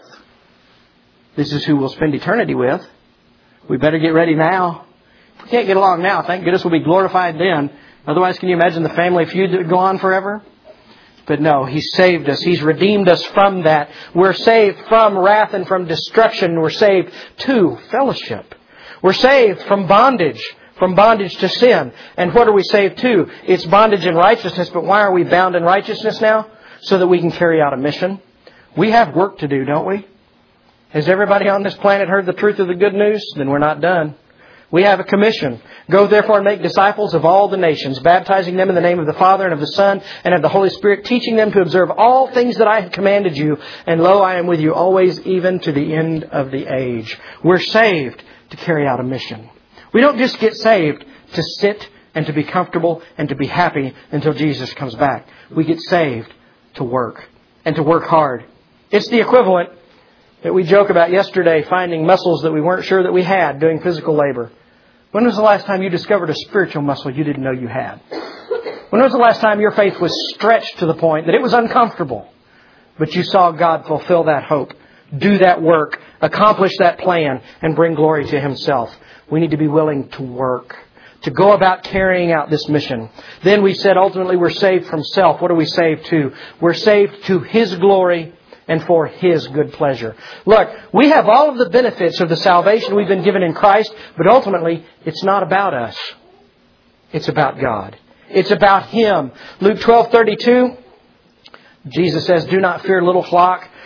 This is who we'll spend eternity with. We better get ready now. If we can't get along now, thank goodness we'll be glorified then. Otherwise, can you imagine the family feud that would go on forever? But no, He's saved us. He's redeemed us from that. We're saved from wrath and from destruction. We're saved to fellowship. We're saved from bondage, from bondage to sin. And what are we saved to? It's bondage and righteousness. But why are we bound in righteousness now? So that we can carry out a mission. We have work to do, don't we? Has everybody on this planet heard the truth of the good news? Then we're not done. We have a commission. Go therefore and make disciples of all the nations, baptizing them in the name of the Father and of the Son and of the Holy Spirit, teaching them to observe all things that I have commanded you. And lo, I am with you always, even to the end of the age. We're saved to carry out a mission. We don't just get saved to sit and to be comfortable and to be happy until Jesus comes back. We get saved to work and to work hard. It's the equivalent that we joke about yesterday, finding muscles that we weren't sure that we had doing physical labor. When was the last time you discovered a spiritual muscle you didn't know you had? When was the last time your faith was stretched to the point that it was uncomfortable, but you saw God fulfill that hope, do that work, accomplish that plan, and bring glory to Himself? We need to be willing to work, to go about carrying out this mission. Then we said ultimately we're saved from self. What are we saved to? We're saved to His glory and for His good pleasure. Look, we have all of the benefits of the salvation we've been given in Christ, but ultimately it's not about us. It's about God. It's about Him. Luke twelve thirty-two, Jesus says, do not fear, little flock,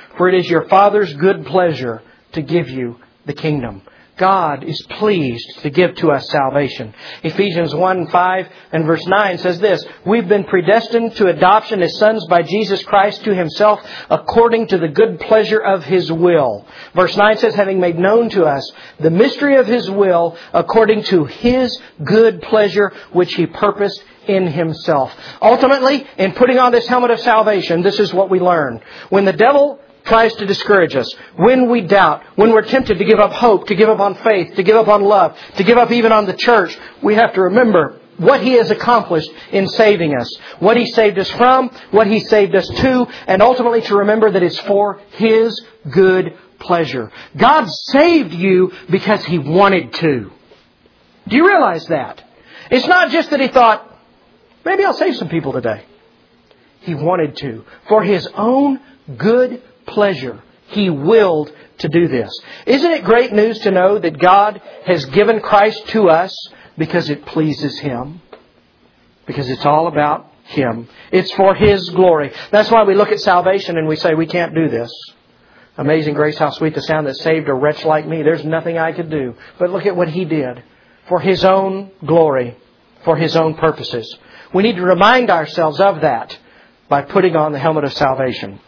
For it is your Father's good pleasure to give you the kingdom. God is pleased to give to us salvation. Ephesians one, five and verse nine says this, we've been predestined to adoption as sons by Jesus Christ to Himself according to the good pleasure of His will. Verse nine says, having made known to us the mystery of His will according to His good pleasure which He purposed in Himself. Ultimately, in putting on this helmet of salvation, this is what we learn. When the devil tries to discourage us, when we doubt, when we're tempted to give up hope, to give up on faith, to give up on love, to give up even on the church, we have to remember what He has accomplished in saving us, what He saved us from, what He saved us to, and ultimately to remember that it's for His good pleasure. God saved you because He wanted to. Do you realize that? It's not just that He thought, maybe I'll save some people today. He wanted to. For His own good pleasure, He willed to do this. Isn't it great news to know that God has given Christ to us because it pleases Him? Because it's all about Him. It's for His glory. That's why we look at salvation and we say, we can't do this. Amazing grace, how sweet the sound that saved a wretch like me. There's nothing I could do. But look at what He did. For His own glory. For His own purposes. We need to remind ourselves of that by putting on the helmet of salvation.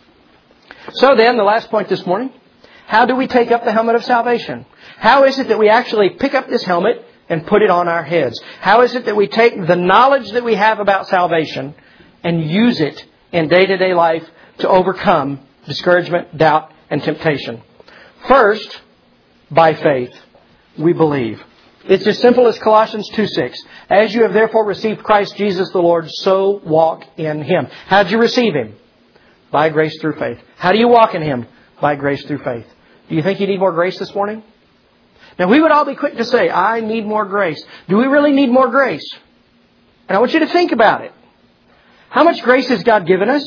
So then, the last point this morning, how do we take up the helmet of salvation? How is it that we actually pick up this helmet and put it on our heads? How is it that we take the knowledge that we have about salvation and use it in day-to-day life to overcome discouragement, doubt, and temptation? First, by faith, we believe. It's as simple as Colossians two six. As you have therefore received Christ Jesus the Lord, so walk in Him. How did you receive Him? By grace through faith. How do you walk in Him? By grace through faith. Do you think you need more grace this morning? Now, we would all be quick to say, I need more grace. Do we really need more grace? And I want you to think about it. How much grace has God given us?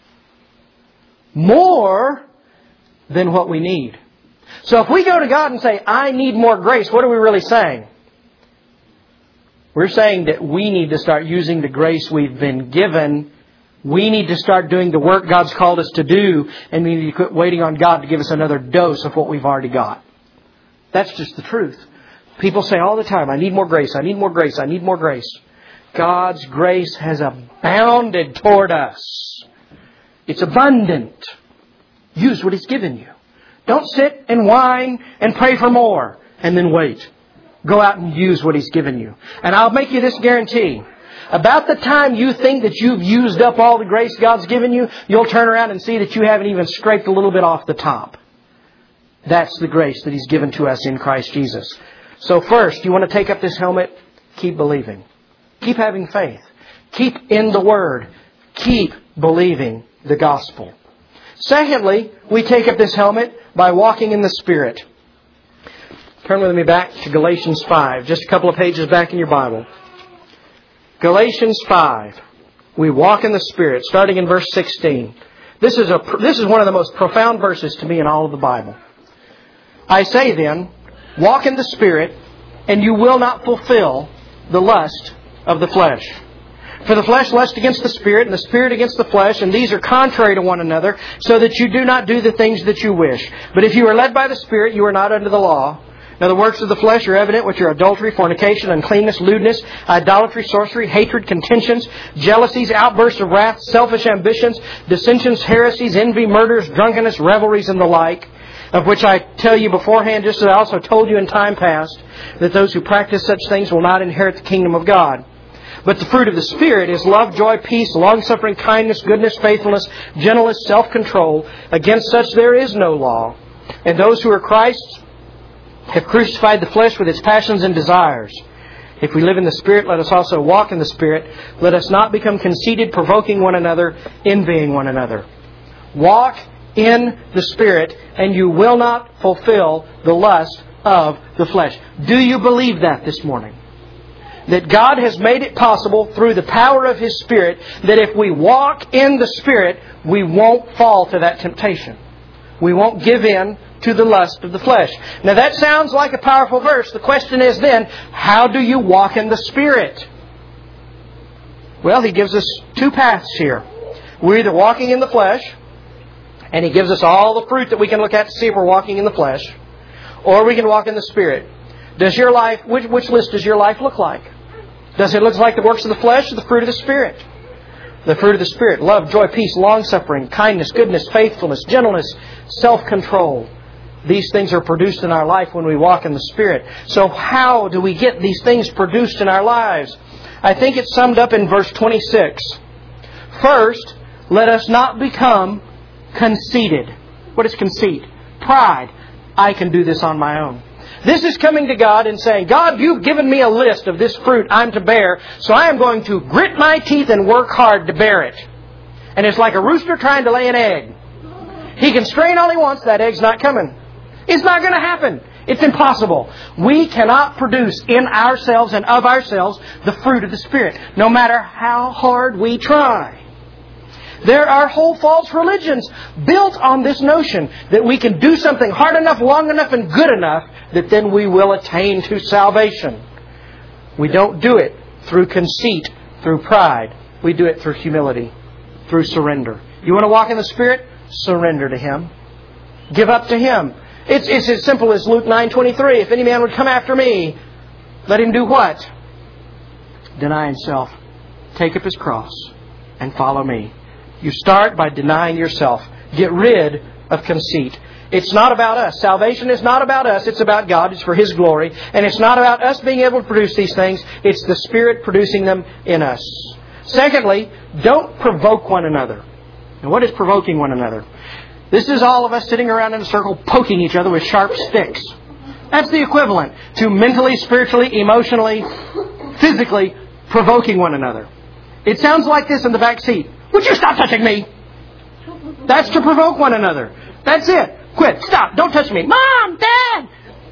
More than what we need. So if we go to God and say, I need more grace, what are we really saying? We're saying that we need to start using the grace we've been given. We need to start doing the work God's called us to do, and we need to quit waiting on God to give us another dose of what we've already got. That's just the truth. People say all the time, I need more grace, I need more grace, I need more grace. God's grace has abounded toward us. It's abundant. Use what He's given you. Don't sit and whine and pray for more and then wait. Go out and use what He's given you. And I'll make you this guarantee. About the time you think that you've used up all the grace God's given you, you'll turn around and see that you haven't even scraped a little bit off the top. That's the grace that He's given to us in Christ Jesus. So first, you want to take up this helmet? Keep believing. Keep having faith. Keep in the Word. Keep believing the gospel. Secondly, we take up this helmet by walking in the Spirit. Turn with me back to Galatians five, just a couple of pages back in your Bible. Galatians five. We walk in the Spirit, starting in verse sixteen. This is a this is one of the most profound verses to me in all of the Bible. I say then, walk in the Spirit, and you will not fulfill the lust of the flesh. For the flesh lusts against the Spirit, and the Spirit against the flesh, and these are contrary to one another, so that you do not do the things that you wish. But if you are led by the Spirit, you are not under the law. Now the works of the flesh are evident, which are adultery, fornication, uncleanness, lewdness, idolatry, sorcery, hatred, contentions, jealousies, outbursts of wrath, selfish ambitions, dissensions, heresies, envy, murders, drunkenness, revelries, and the like, of which I tell you beforehand, just as I also told you in time past, that those who practice such things will not inherit the kingdom of God. But the fruit of the Spirit is love, joy, peace, long-suffering, kindness, goodness, faithfulness, gentleness, self-control. Against such there is no law. And those who are Christ's have crucified the flesh with its passions and desires. If we live in the Spirit, let us also walk in the Spirit. Let us not become conceited, provoking one another, envying one another. Walk in the Spirit, and you will not fulfill the lust of the flesh. Do you believe that this morning? That God has made it possible through the power of His Spirit that if we walk in the Spirit, we won't fall to that temptation. We won't give in to the lust of the flesh. Now that sounds like a powerful verse. The question is then, how do you walk in the Spirit? Well, He gives us two paths here. We're either walking in the flesh, And He gives us all the fruit that we can look at to see if we're walking in the flesh. Or we can walk in the Spirit. Does your life, which, which list does your life look like? Does it look like the works of the flesh or the fruit of the Spirit? The fruit of the Spirit. Love, joy, peace, long-suffering, kindness, goodness, faithfulness, gentleness, self-control. These things are produced in our life when we walk in the Spirit. So how do we get these things produced in our lives? I think it's summed up in verse twenty-six. First, let us not become conceited. What is conceit? Pride. I can do this on my own. This is coming to God and saying, God, you've given me a list of this fruit I'm to bear, so I am going to grit my teeth and work hard to bear it. And it's like a rooster trying to lay an egg. He can strain all he wants, that egg's not coming. It's not going to happen. It's impossible. We cannot produce in ourselves and of ourselves the fruit of the Spirit, no matter how hard we try. There are whole false religions built on this notion that we can do something hard enough, long enough, and good enough that then we will attain to salvation. We don't do it through conceit, through pride. We do it through humility, through surrender. You want to walk in the Spirit? Surrender to Him. Give up to Him. It's, it's as simple as Luke nine twenty-three. If any man would come after me, let him do what? Deny himself. Take up his cross and follow me. You start by denying yourself. Get rid of conceit. It's not about us. Salvation is not about us. It's about God. It's for His glory. And it's not about us being able to produce these things. It's the Spirit producing them in us. Secondly, don't provoke one another. And what is provoking one another? This is all of us sitting around in a circle poking each other with sharp sticks. That's the equivalent to mentally, spiritually, emotionally, physically provoking one another. It sounds like this in the back seat. Would you stop touching me? That's to provoke one another. That's it. Quit. Stop. Don't touch me. Mom! Dad!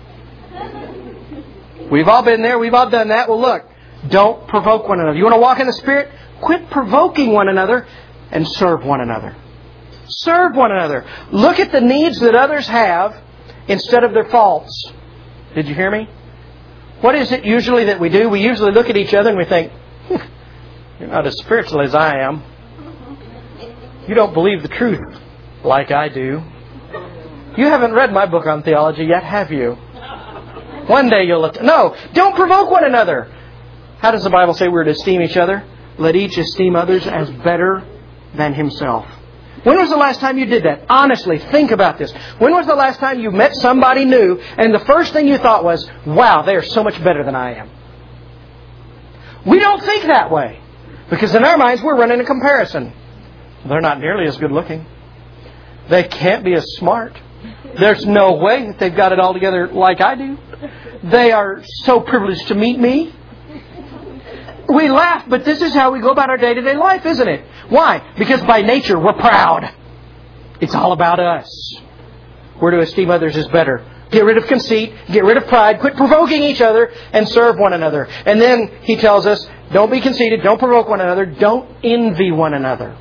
We've all been there. We've all done that. Well, look. Don't provoke one another. You want to walk in the Spirit? Quit provoking one another and serve one another. Serve one another. Look at the needs that others have instead of their faults. Did you hear me? What is it usually that we do? We usually look at each other and we think, you're not as spiritual as I am. You don't believe the truth like I do. You haven't read my book on theology yet, have you? One day you'll... Att- no, don't provoke one another. How does the Bible say we're to esteem each other? Let each esteem others as better than himself. When was the last time you did that? Honestly, think about this. When was the last time you met somebody new and the first thing you thought was, wow, they are so much better than I am? We don't think that way. Because in our minds, we're running a comparison. They're not nearly as good looking. They can't be as smart. There's no way that they've got it all together like I do. They are so privileged to meet me. We laugh, but this is how we go about our day-to-day life, isn't it? Why? Because by nature, we're proud. It's all about us. We're to esteem others as better. Get rid of conceit, get rid of pride, quit provoking each other, and serve one another. And then he tells us, don't be conceited, don't provoke one another, don't envy one another.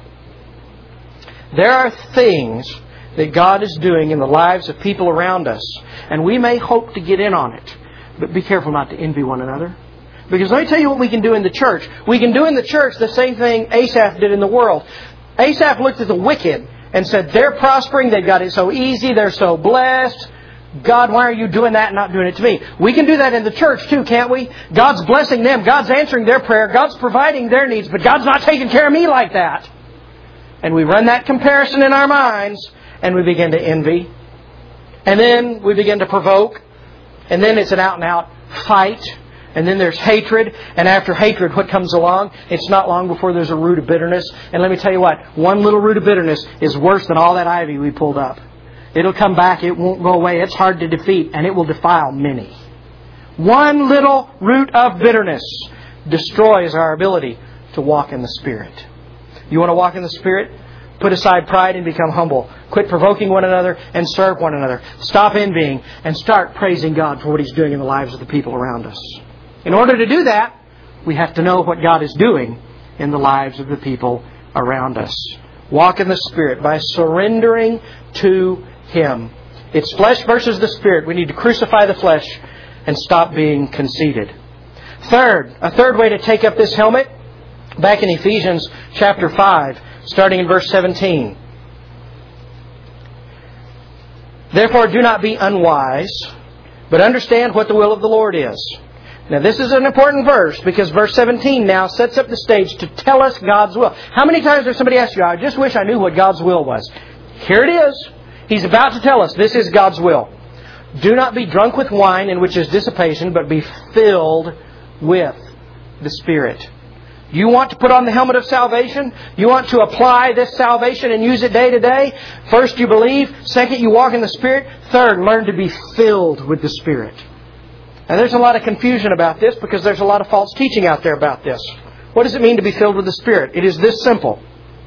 There are things that God is doing in the lives of people around us, and we may hope to get in on it. But be careful not to envy one another. Because let me tell you what we can do in the church. We can do in the church the same thing Asaph did in the world. Asaph looked at the wicked and said, they're prospering, they've got it so easy, they're so blessed. God, why are you doing that and not doing it to me? We can do that in the church too, can't we? God's blessing them, God's answering their prayer, God's providing their needs, but God's not taking care of me like that. And we run that comparison in our minds, and we begin to envy. And then we begin to provoke. And then it's an out-and-out fight. And then there's hatred. And after hatred, what comes along? It's not long before there's a root of bitterness. And let me tell you what, one little root of bitterness is worse than all that ivy we pulled up. It'll come back. It won't go away. It's hard to defeat. And it will defile many. One little root of bitterness destroys our ability to walk in the Spirit. You want to walk in the Spirit? Put aside pride and become humble. Quit provoking one another and serve one another. Stop envying and start praising God for what He's doing in the lives of the people around us. In order to do that, we have to know what God is doing in the lives of the people around us. Walk in the Spirit by surrendering to Him. It's flesh versus the Spirit. We need to crucify the flesh and stop being conceited. Third, a third way to take up this helmet, back in Ephesians chapter five, starting in verse seventeen. Therefore do not be unwise, but understand what the will of the Lord is. Now this is an important verse because verse seventeen now sets up the stage to tell us God's will. How many times has somebody asked you, I just wish I knew what God's will was? Here it is. He's about to tell us this is God's will. Do not be drunk with wine, in which is dissipation, but be filled with the Spirit. You want to put on the helmet of salvation? You want to apply this salvation and use it day to day? First, you believe. Second, you walk in the Spirit. Third, learn to be filled with the Spirit. Now, there's a lot of confusion about this because there's a lot of false teaching out there about this. What does it mean to be filled with the Spirit? It is this simple.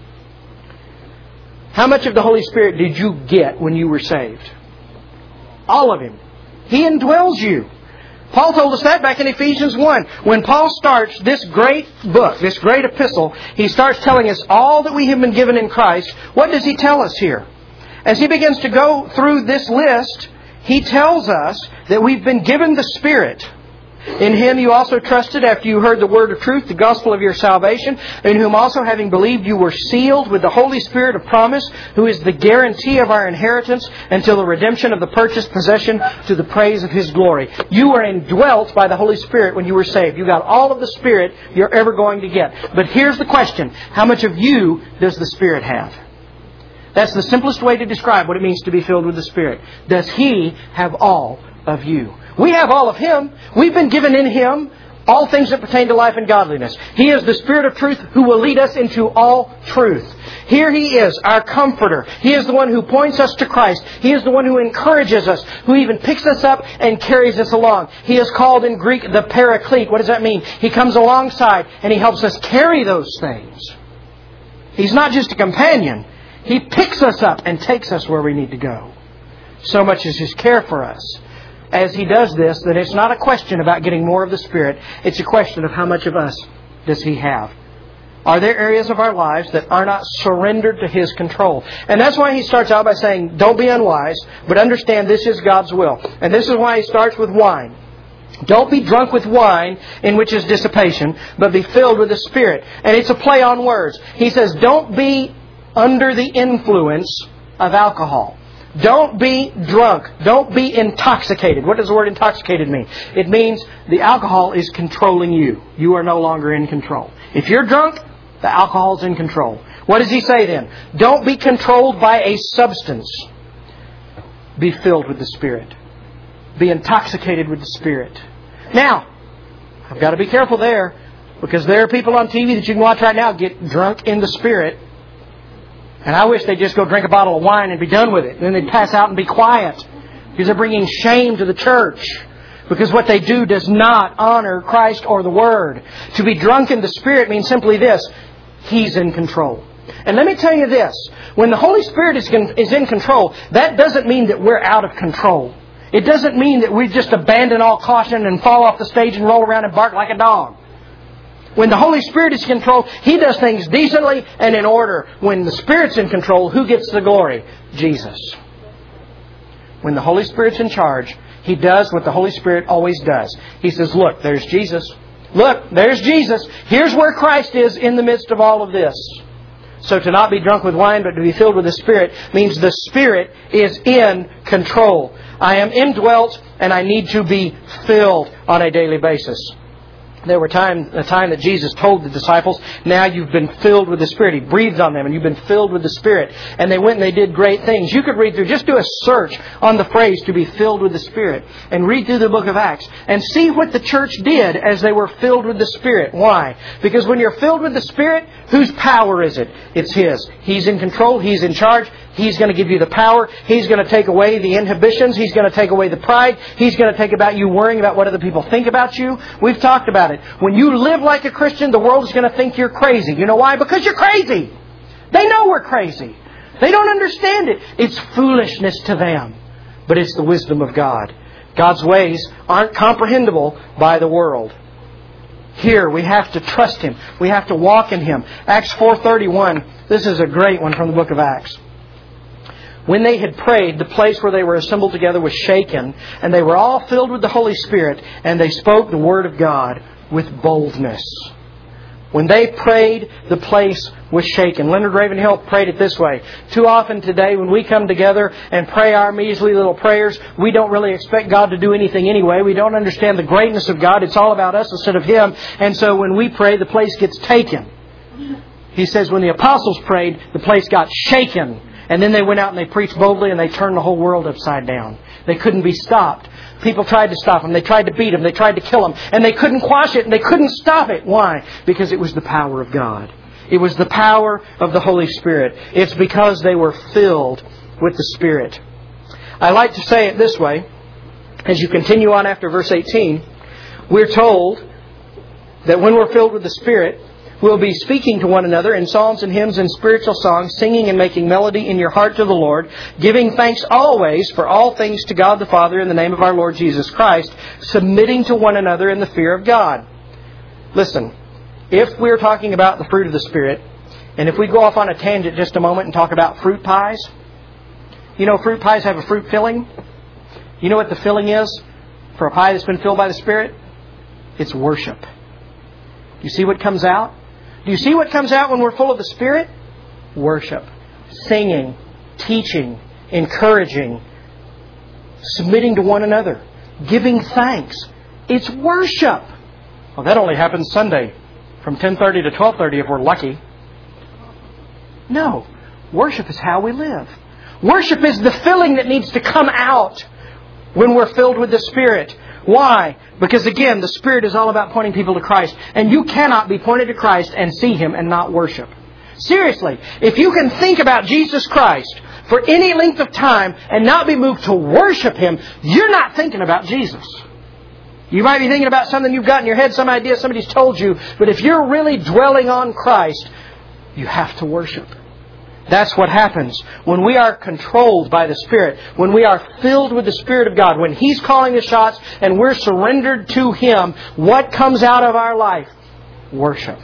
How much of the Holy Spirit did you get when you were saved? All of Him. He indwells you. Paul told us that back in Ephesians one. When Paul starts this great book, this great epistle, he starts telling us all that we have been given in Christ. What does he tell us here? As he begins to go through this list, he tells us that we've been given the Spirit. In Him you also trusted after you heard the word of truth, the gospel of your salvation, in whom also having believed you were sealed with the Holy Spirit of promise, who is the guarantee of our inheritance until the redemption of the purchased possession to the praise of His glory. You were indwelt by the Holy Spirit when you were saved. You got all of the Spirit you're ever going to get. But here's the question. How much of you does the Spirit have? That's the simplest way to describe what it means to be filled with the Spirit. Does He have all of you? We have all of Him. We've been given in Him all things that pertain to life and godliness. He is the Spirit of truth who will lead us into all truth. Here He is, our Comforter. He is the one who points us to Christ. He is the one who encourages us, who even picks us up and carries us along. He is called in Greek the Paraclete. What does that mean? He comes alongside and He helps us carry those things. He's not just a companion. He picks us up and takes us where we need to go. So much is His care for us. As He does this, then it's not a question about getting more of the Spirit. It's a question of how much of us does He have. Are there areas of our lives that are not surrendered to His control? And that's why He starts out by saying, don't be unwise, but understand this is God's will. And this is why He starts with wine. Don't be drunk with wine, in which is dissipation, but be filled with the Spirit. And it's a play on words. He says, don't be under the influence of alcohol. Don't be drunk. Don't be intoxicated. What does the word intoxicated mean? It means the alcohol is controlling you. You are no longer in control. If you're drunk, the alcohol is in control. What does He say then? Don't be controlled by a substance. Be filled with the Spirit. Be intoxicated with the Spirit. Now, I've got to be careful there, because there are people on T V that you can watch right now get drunk in the Spirit. And I wish they'd just go drink a bottle of wine and be done with it. And then they'd pass out and be quiet. Because they're bringing shame to the church. Because what they do does not honor Christ or the Word. To be drunk in the Spirit means simply this. He's in control. And let me tell you this. When the Holy Spirit is is in control, that doesn't mean that we're out of control. It doesn't mean that we just abandon all caution and fall off the stage and roll around and bark like a dog. When the Holy Spirit is in control, He does things decently and in order. When the Spirit's in control, who gets the glory? Jesus. When the Holy Spirit's in charge, He does what the Holy Spirit always does. He says, look, there's Jesus. Look, there's Jesus. Here's where Christ is in the midst of all of this. So to not be drunk with wine, but to be filled with the Spirit, means the Spirit is in control. I am indwelt, and I need to be filled on a daily basis. There were time, a time that Jesus told the disciples, now you've been filled with the Spirit. He breathed on them and you've been filled with the Spirit. And they went and they did great things. You could read through, just do a search on the phrase to be filled with the Spirit. And read through the book of Acts. And see what the church did as they were filled with the Spirit. Why? Because when you're filled with the Spirit, whose power is it? It's His. He's in control. He's in charge. He's going to give you the power. He's going to take away the inhibitions. He's going to take away the pride. He's going to take about you worrying about what other people think about you. We've talked about it. When you live like a Christian, the world is going to think you're crazy. You know why? Because you're crazy. They know we're crazy. They don't understand it. It's foolishness to them. But it's the wisdom of God. God's ways aren't comprehensible by the world. Here, we have to trust Him. We have to walk in Him. Acts four thirty-one. This is a great one from the book of Acts. When they had prayed, the place where they were assembled together was shaken, and they were all filled with the Holy Spirit, and they spoke the Word of God with boldness. When they prayed, the place was shaken. Leonard Ravenhill prayed it this way. Too often today when we come together and pray our measly little prayers, we don't really expect God to do anything anyway. We don't understand the greatness of God. It's all about us instead of Him. And so when we pray, the place gets taken. He says when the apostles prayed, the place got shaken. And then they went out and they preached boldly and they turned the whole world upside down. They couldn't be stopped. People tried to stop them. They tried to beat them. They tried to kill them. And they couldn't quash it and they couldn't stop it. Why? Because it was the power of God. It was the power of the Holy Spirit. It's because they were filled with the Spirit. I like to say it this way. As you continue on after verse eighteen, we're told that when we're filled with the Spirit, we'll be speaking to one another in psalms and hymns and spiritual songs, singing and making melody in your heart to the Lord, giving thanks always for all things to God the Father in the name of our Lord Jesus Christ, submitting to one another in the fear of God. Listen, if we're talking about the fruit of the Spirit, and if we go off on a tangent just a moment and talk about fruit pies, you know fruit pies have a fruit filling. You know what the filling is for a pie that's been filled by the Spirit? It's worship. You see what comes out? Do you see what comes out when we're full of the Spirit? Worship. Singing. Teaching. Encouraging. Submitting to one another. Giving thanks. It's worship. Well, that only happens Sunday from ten thirty to twelve thirty if we're lucky. No. Worship is how we live. Worship is the filling that needs to come out when we're filled with the Spirit. Why? Because again, the Spirit is all about pointing people to Christ. And you cannot be pointed to Christ and see Him and not worship. Seriously, if you can think about Jesus Christ for any length of time and not be moved to worship Him, you're not thinking about Jesus. You might be thinking about something you've got in your head, some idea somebody's told you. But if you're really dwelling on Christ, you have to worship. That's what happens when we are controlled by the Spirit, when we are filled with the Spirit of God, when He's calling the shots and we're surrendered to Him. What comes out of our life? Worship.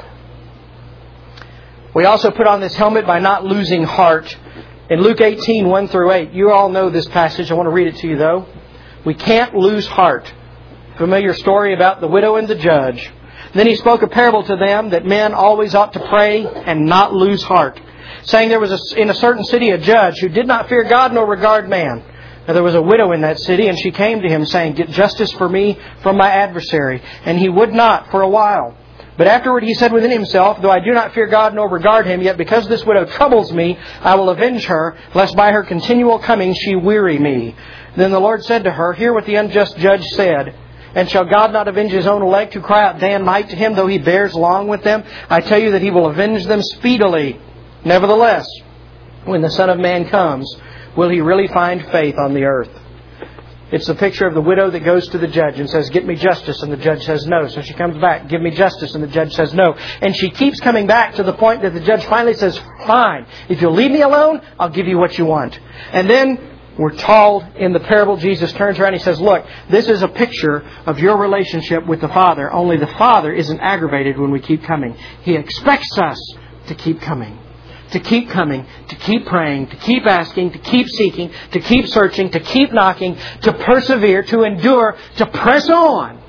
We also put on this helmet by not losing heart. In Luke eighteen, one through eight, you all know this passage. I want to read it to you though. We can't lose heart. Familiar story about the widow and the judge. Then He spoke a parable to them that men always ought to pray and not lose heart, saying there was a, in a certain city a judge who did not fear God nor regard man. Now there was a widow in that city, and she came to him, saying, "Get justice for me from my adversary." And he would not for a while. But afterward he said within himself, "Though I do not fear God nor regard Him, yet because this widow troubles me, I will avenge her, lest by her continual coming she weary me." Then the Lord said to her, "Hear what the unjust judge said. And shall God not avenge His own elect who cry out day and night to Him, though He bears long with them? I tell you that He will avenge them speedily. Nevertheless, when the Son of Man comes, will He really find faith on the earth?" It's the picture of the widow that goes to the judge and says, "Get me justice." And the judge says no. So she comes back, "Give me justice." And the judge says no. And she keeps coming back to the point that the judge finally says, "Fine. If you'll leave me alone, I'll give you what you want." And then we're told in the parable, Jesus turns around and He says, "Look, this is a picture of your relationship with the Father. Only the Father isn't aggravated when we keep coming. He expects us to keep coming. To keep coming, to keep praying, to keep asking, to keep seeking, to keep searching, to keep knocking, to persevere, to endure, to press on."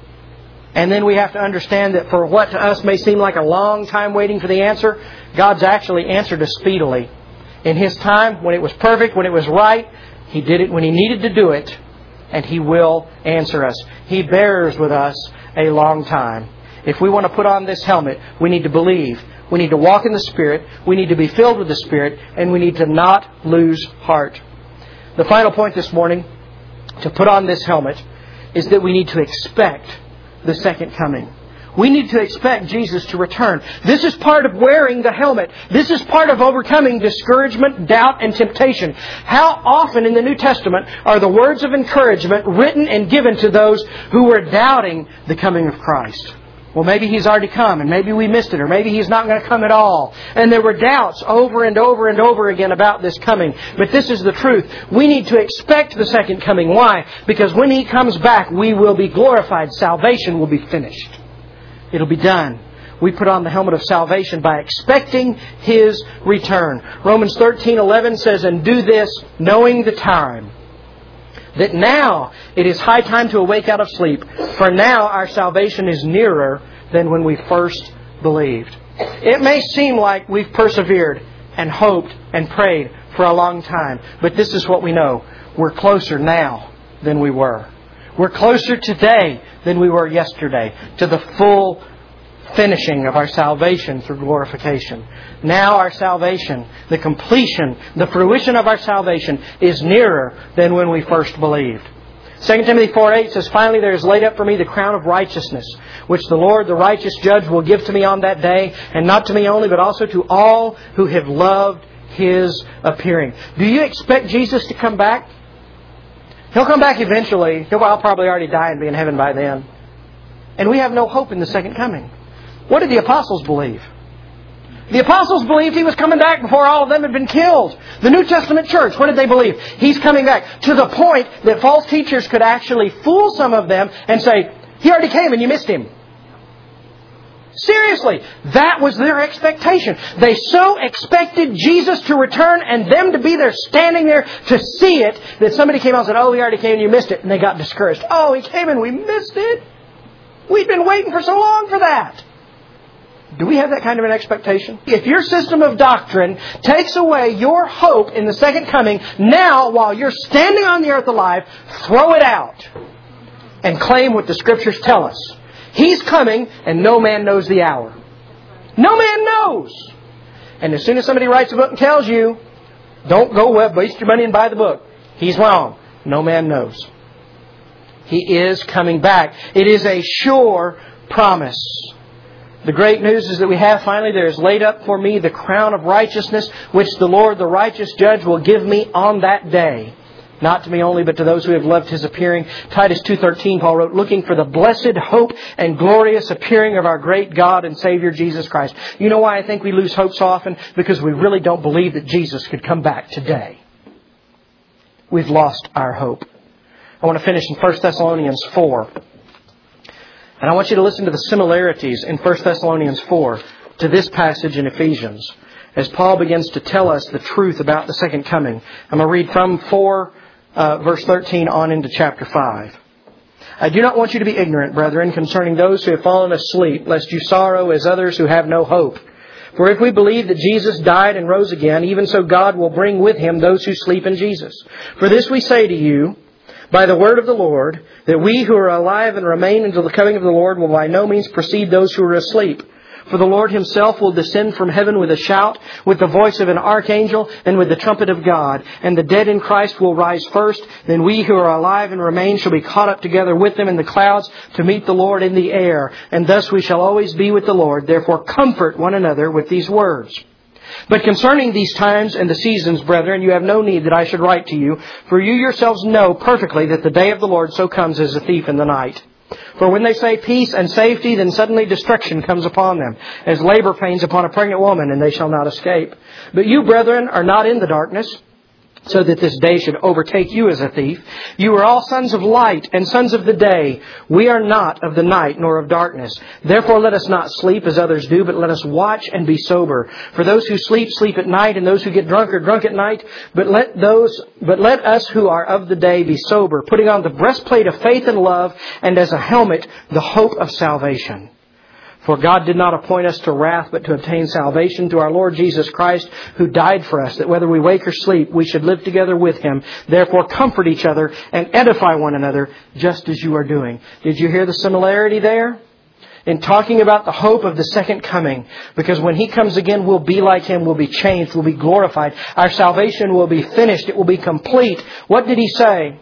And then we have to understand that for what to us may seem like a long time waiting for the answer, God's actually answered us speedily. In His time, when it was perfect, when it was right, He did it when He needed to do it, and He will answer us. He bears with us a long time. If we want to put on this helmet, we need to believe. We need to walk in the Spirit. We need to be filled with the Spirit. And we need to not lose heart. The final point this morning to put on this helmet is that we need to expect the second coming. We need to expect Jesus to return. This is part of wearing the helmet. This is part of overcoming discouragement, doubt, and temptation. How often in the New Testament are the words of encouragement written and given to those who were doubting the coming of Christ? Well, maybe He's already come and maybe we missed it, or maybe He's not going to come at all. And there were doubts over and over and over again about this coming. But this is the truth. We need to expect the second coming. Why? Because when He comes back, we will be glorified. Salvation will be finished. It'll be done. We put on the helmet of salvation by expecting His return. Romans thirteen eleven says, "And do this, knowing the time, that now it is high time to awake out of sleep. For now our salvation is nearer than when we first believed. It may seem like we've persevered and hoped and prayed for a long time, but this is what we know. We're closer now than we were. We're closer today than we were yesterday to the full finishing of our salvation through glorification. Now our salvation, the completion, the fruition of our salvation is nearer than when we first believed. Second Timothy four eight says, "Finally there is laid up for me the crown of righteousness, which the Lord, the righteous judge, will give to me on that day, and not to me only, but also to all who have loved His appearing." Do you expect Jesus to come back? He'll come back eventually. He'll I'll probably already die and be in heaven by then. And we have no hope in the second coming. What did the apostles believe? The apostles believed He was coming back before all of them had been killed. The New Testament church, what did they believe? He's coming back. To the point that false teachers could actually fool some of them and say, "He already came and you missed Him." Seriously, that was their expectation. They so expected Jesus to return and them to be there standing there to see it that somebody came out and said, "Oh, He already came and you missed it." And they got discouraged. "Oh, He came and we missed it. We've been waiting for so long for that." Do we have that kind of an expectation? If your system of doctrine takes away your hope in the second coming, now while you're standing on the earth alive, throw it out and claim what the Scriptures tell us. He's coming and no man knows the hour. No man knows. And as soon as somebody writes a book and tells you, don't go waste your money and buy the book, he's wrong. No man knows. He is coming back. It is a sure promise. The great news is that we have finally, there is laid up for me the crown of righteousness, which the Lord, the righteous judge, will give me on that day. Not to me only, but to those who have loved His appearing. Titus two thirteen, Paul wrote, "Looking for the blessed hope and glorious appearing of our great God and Savior Jesus Christ." You know why I think we lose hope so often? Because we really don't believe that Jesus could come back today. We've lost our hope. I want to finish in First Thessalonians four. And I want you to listen to the similarities in First Thessalonians four to this passage in Ephesians, as Paul begins to tell us the truth about the second coming. I'm going to read from four, uh, verse thirteen on into chapter five. "I do not want you to be ignorant, brethren, concerning those who have fallen asleep, lest you sorrow as others who have no hope. For if we believe that Jesus died and rose again, even so God will bring with Him those who sleep in Jesus. For this we say to you, by the word of the Lord, that we who are alive and remain until the coming of the Lord will by no means precede those who are asleep. For the Lord Himself will descend from heaven with a shout, with the voice of an archangel, and with the trumpet of God. And the dead in Christ will rise first. Then we who are alive and remain shall be caught up together with them in the clouds to meet the Lord in the air. And thus we shall always be with the Lord. Therefore comfort one another with these words. But concerning these times and the seasons, brethren, you have no need that I should write to you, for you yourselves know perfectly that the day of the Lord so comes as a thief in the night. For when they say peace and safety, then suddenly destruction comes upon them, as labor pains upon a pregnant woman, and they shall not escape. But you, brethren, are not in the darkness, so that this day should overtake you as a thief. You are all sons of light and sons of the day. We are not of the night nor of darkness. Therefore let us not sleep as others do, but let us watch and be sober. For those who sleep, sleep at night, and those who get drunk are drunk at night. But let those, but let us who are of the day be sober, putting on the breastplate of faith and love, and as a helmet, the hope of salvation. For God did not appoint us to wrath, but to obtain salvation through our Lord Jesus Christ, who died for us, that whether we wake or sleep, we should live together with Him. Therefore comfort each other and edify one another, just as you are doing. Did you hear the similarity there? In talking about the hope of the second coming, because when He comes again, we'll be like Him, we'll be changed, we'll be glorified. Our salvation will be finished, it will be complete. What did He say?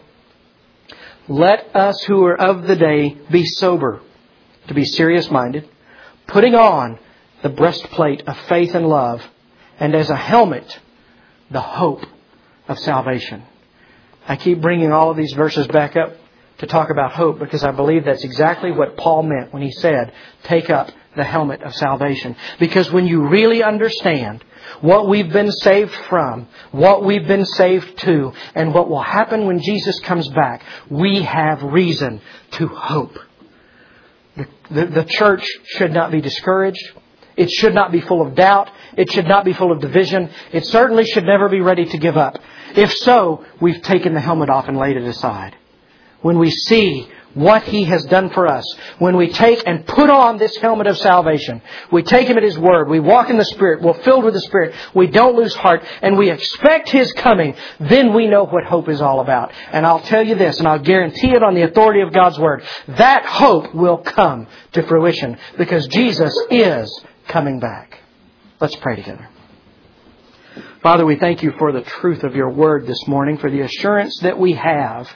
Let us who are of the day be sober, to be serious-minded, putting on the breastplate of faith and love, and as a helmet, the hope of salvation. I keep bringing all of these verses back up to talk about hope because I believe that's exactly what Paul meant when he said, take up the helmet of salvation. Because when you really understand what we've been saved from, what we've been saved to, and what will happen when Jesus comes back, we have reason to hope. The, the, the church should not be discouraged. It should not be full of doubt. It should not be full of division. It certainly should never be ready to give up. If so, we've taken the helmet off and laid it aside. When we see what He has done for us, when we take and put on this helmet of salvation, we take Him at His word, we walk in the Spirit, we're filled with the Spirit, we don't lose heart, and we expect His coming, then we know what hope is all about. And I'll tell you this, and I'll guarantee it on the authority of God's word, that hope will come to fruition because Jesus is coming back. Let's pray together. Father, we thank You for the truth of Your word this morning, for the assurance that we have.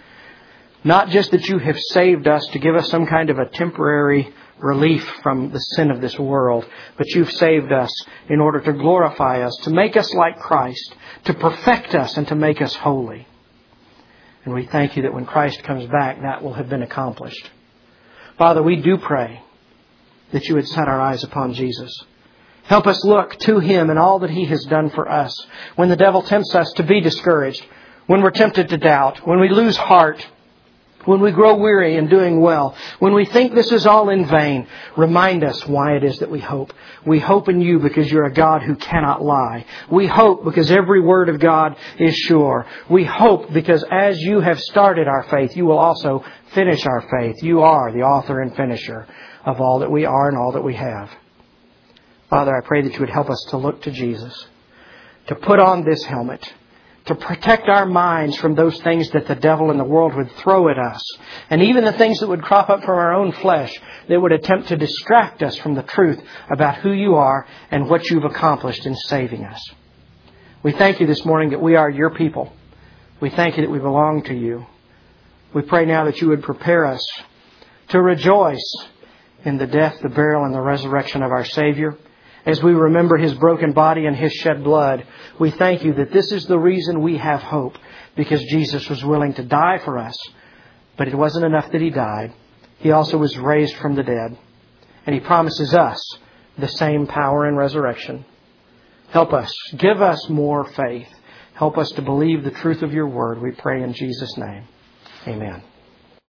Not just that You have saved us to give us some kind of a temporary relief from the sin of this world, but You've saved us in order to glorify us, to make us like Christ, to perfect us and to make us holy. And we thank You that when Christ comes back, that will have been accomplished. Father, we do pray that You would set our eyes upon Jesus. Help us look to Him and all that He has done for us. When the devil tempts us to be discouraged, when we're tempted to doubt, when we lose heart, when we grow weary in doing well, when we think this is all in vain, remind us why it is that we hope. We hope in You because You're a God who cannot lie. We hope because every word of God is sure. We hope because as You have started our faith, You will also finish our faith. You are the author and finisher of all that we are and all that we have. Father, I pray that You would help us to look to Jesus, to put on this helmet, to protect our minds from those things that the devil and the world would throw at us, and even the things that would crop up from our own flesh that would attempt to distract us from the truth about who You are and what You've accomplished in saving us. We thank You this morning that we are Your people. We thank You that we belong to You. We pray now that You would prepare us to rejoice in the death, the burial, and the resurrection of our Savior. As we remember His broken body and His shed blood, we thank You that this is the reason we have hope, because Jesus was willing to die for us. But it wasn't enough that He died. He also was raised from the dead. And He promises us the same power and resurrection. Help us. Give us more faith. Help us to believe the truth of Your word. We pray in Jesus' name. Amen.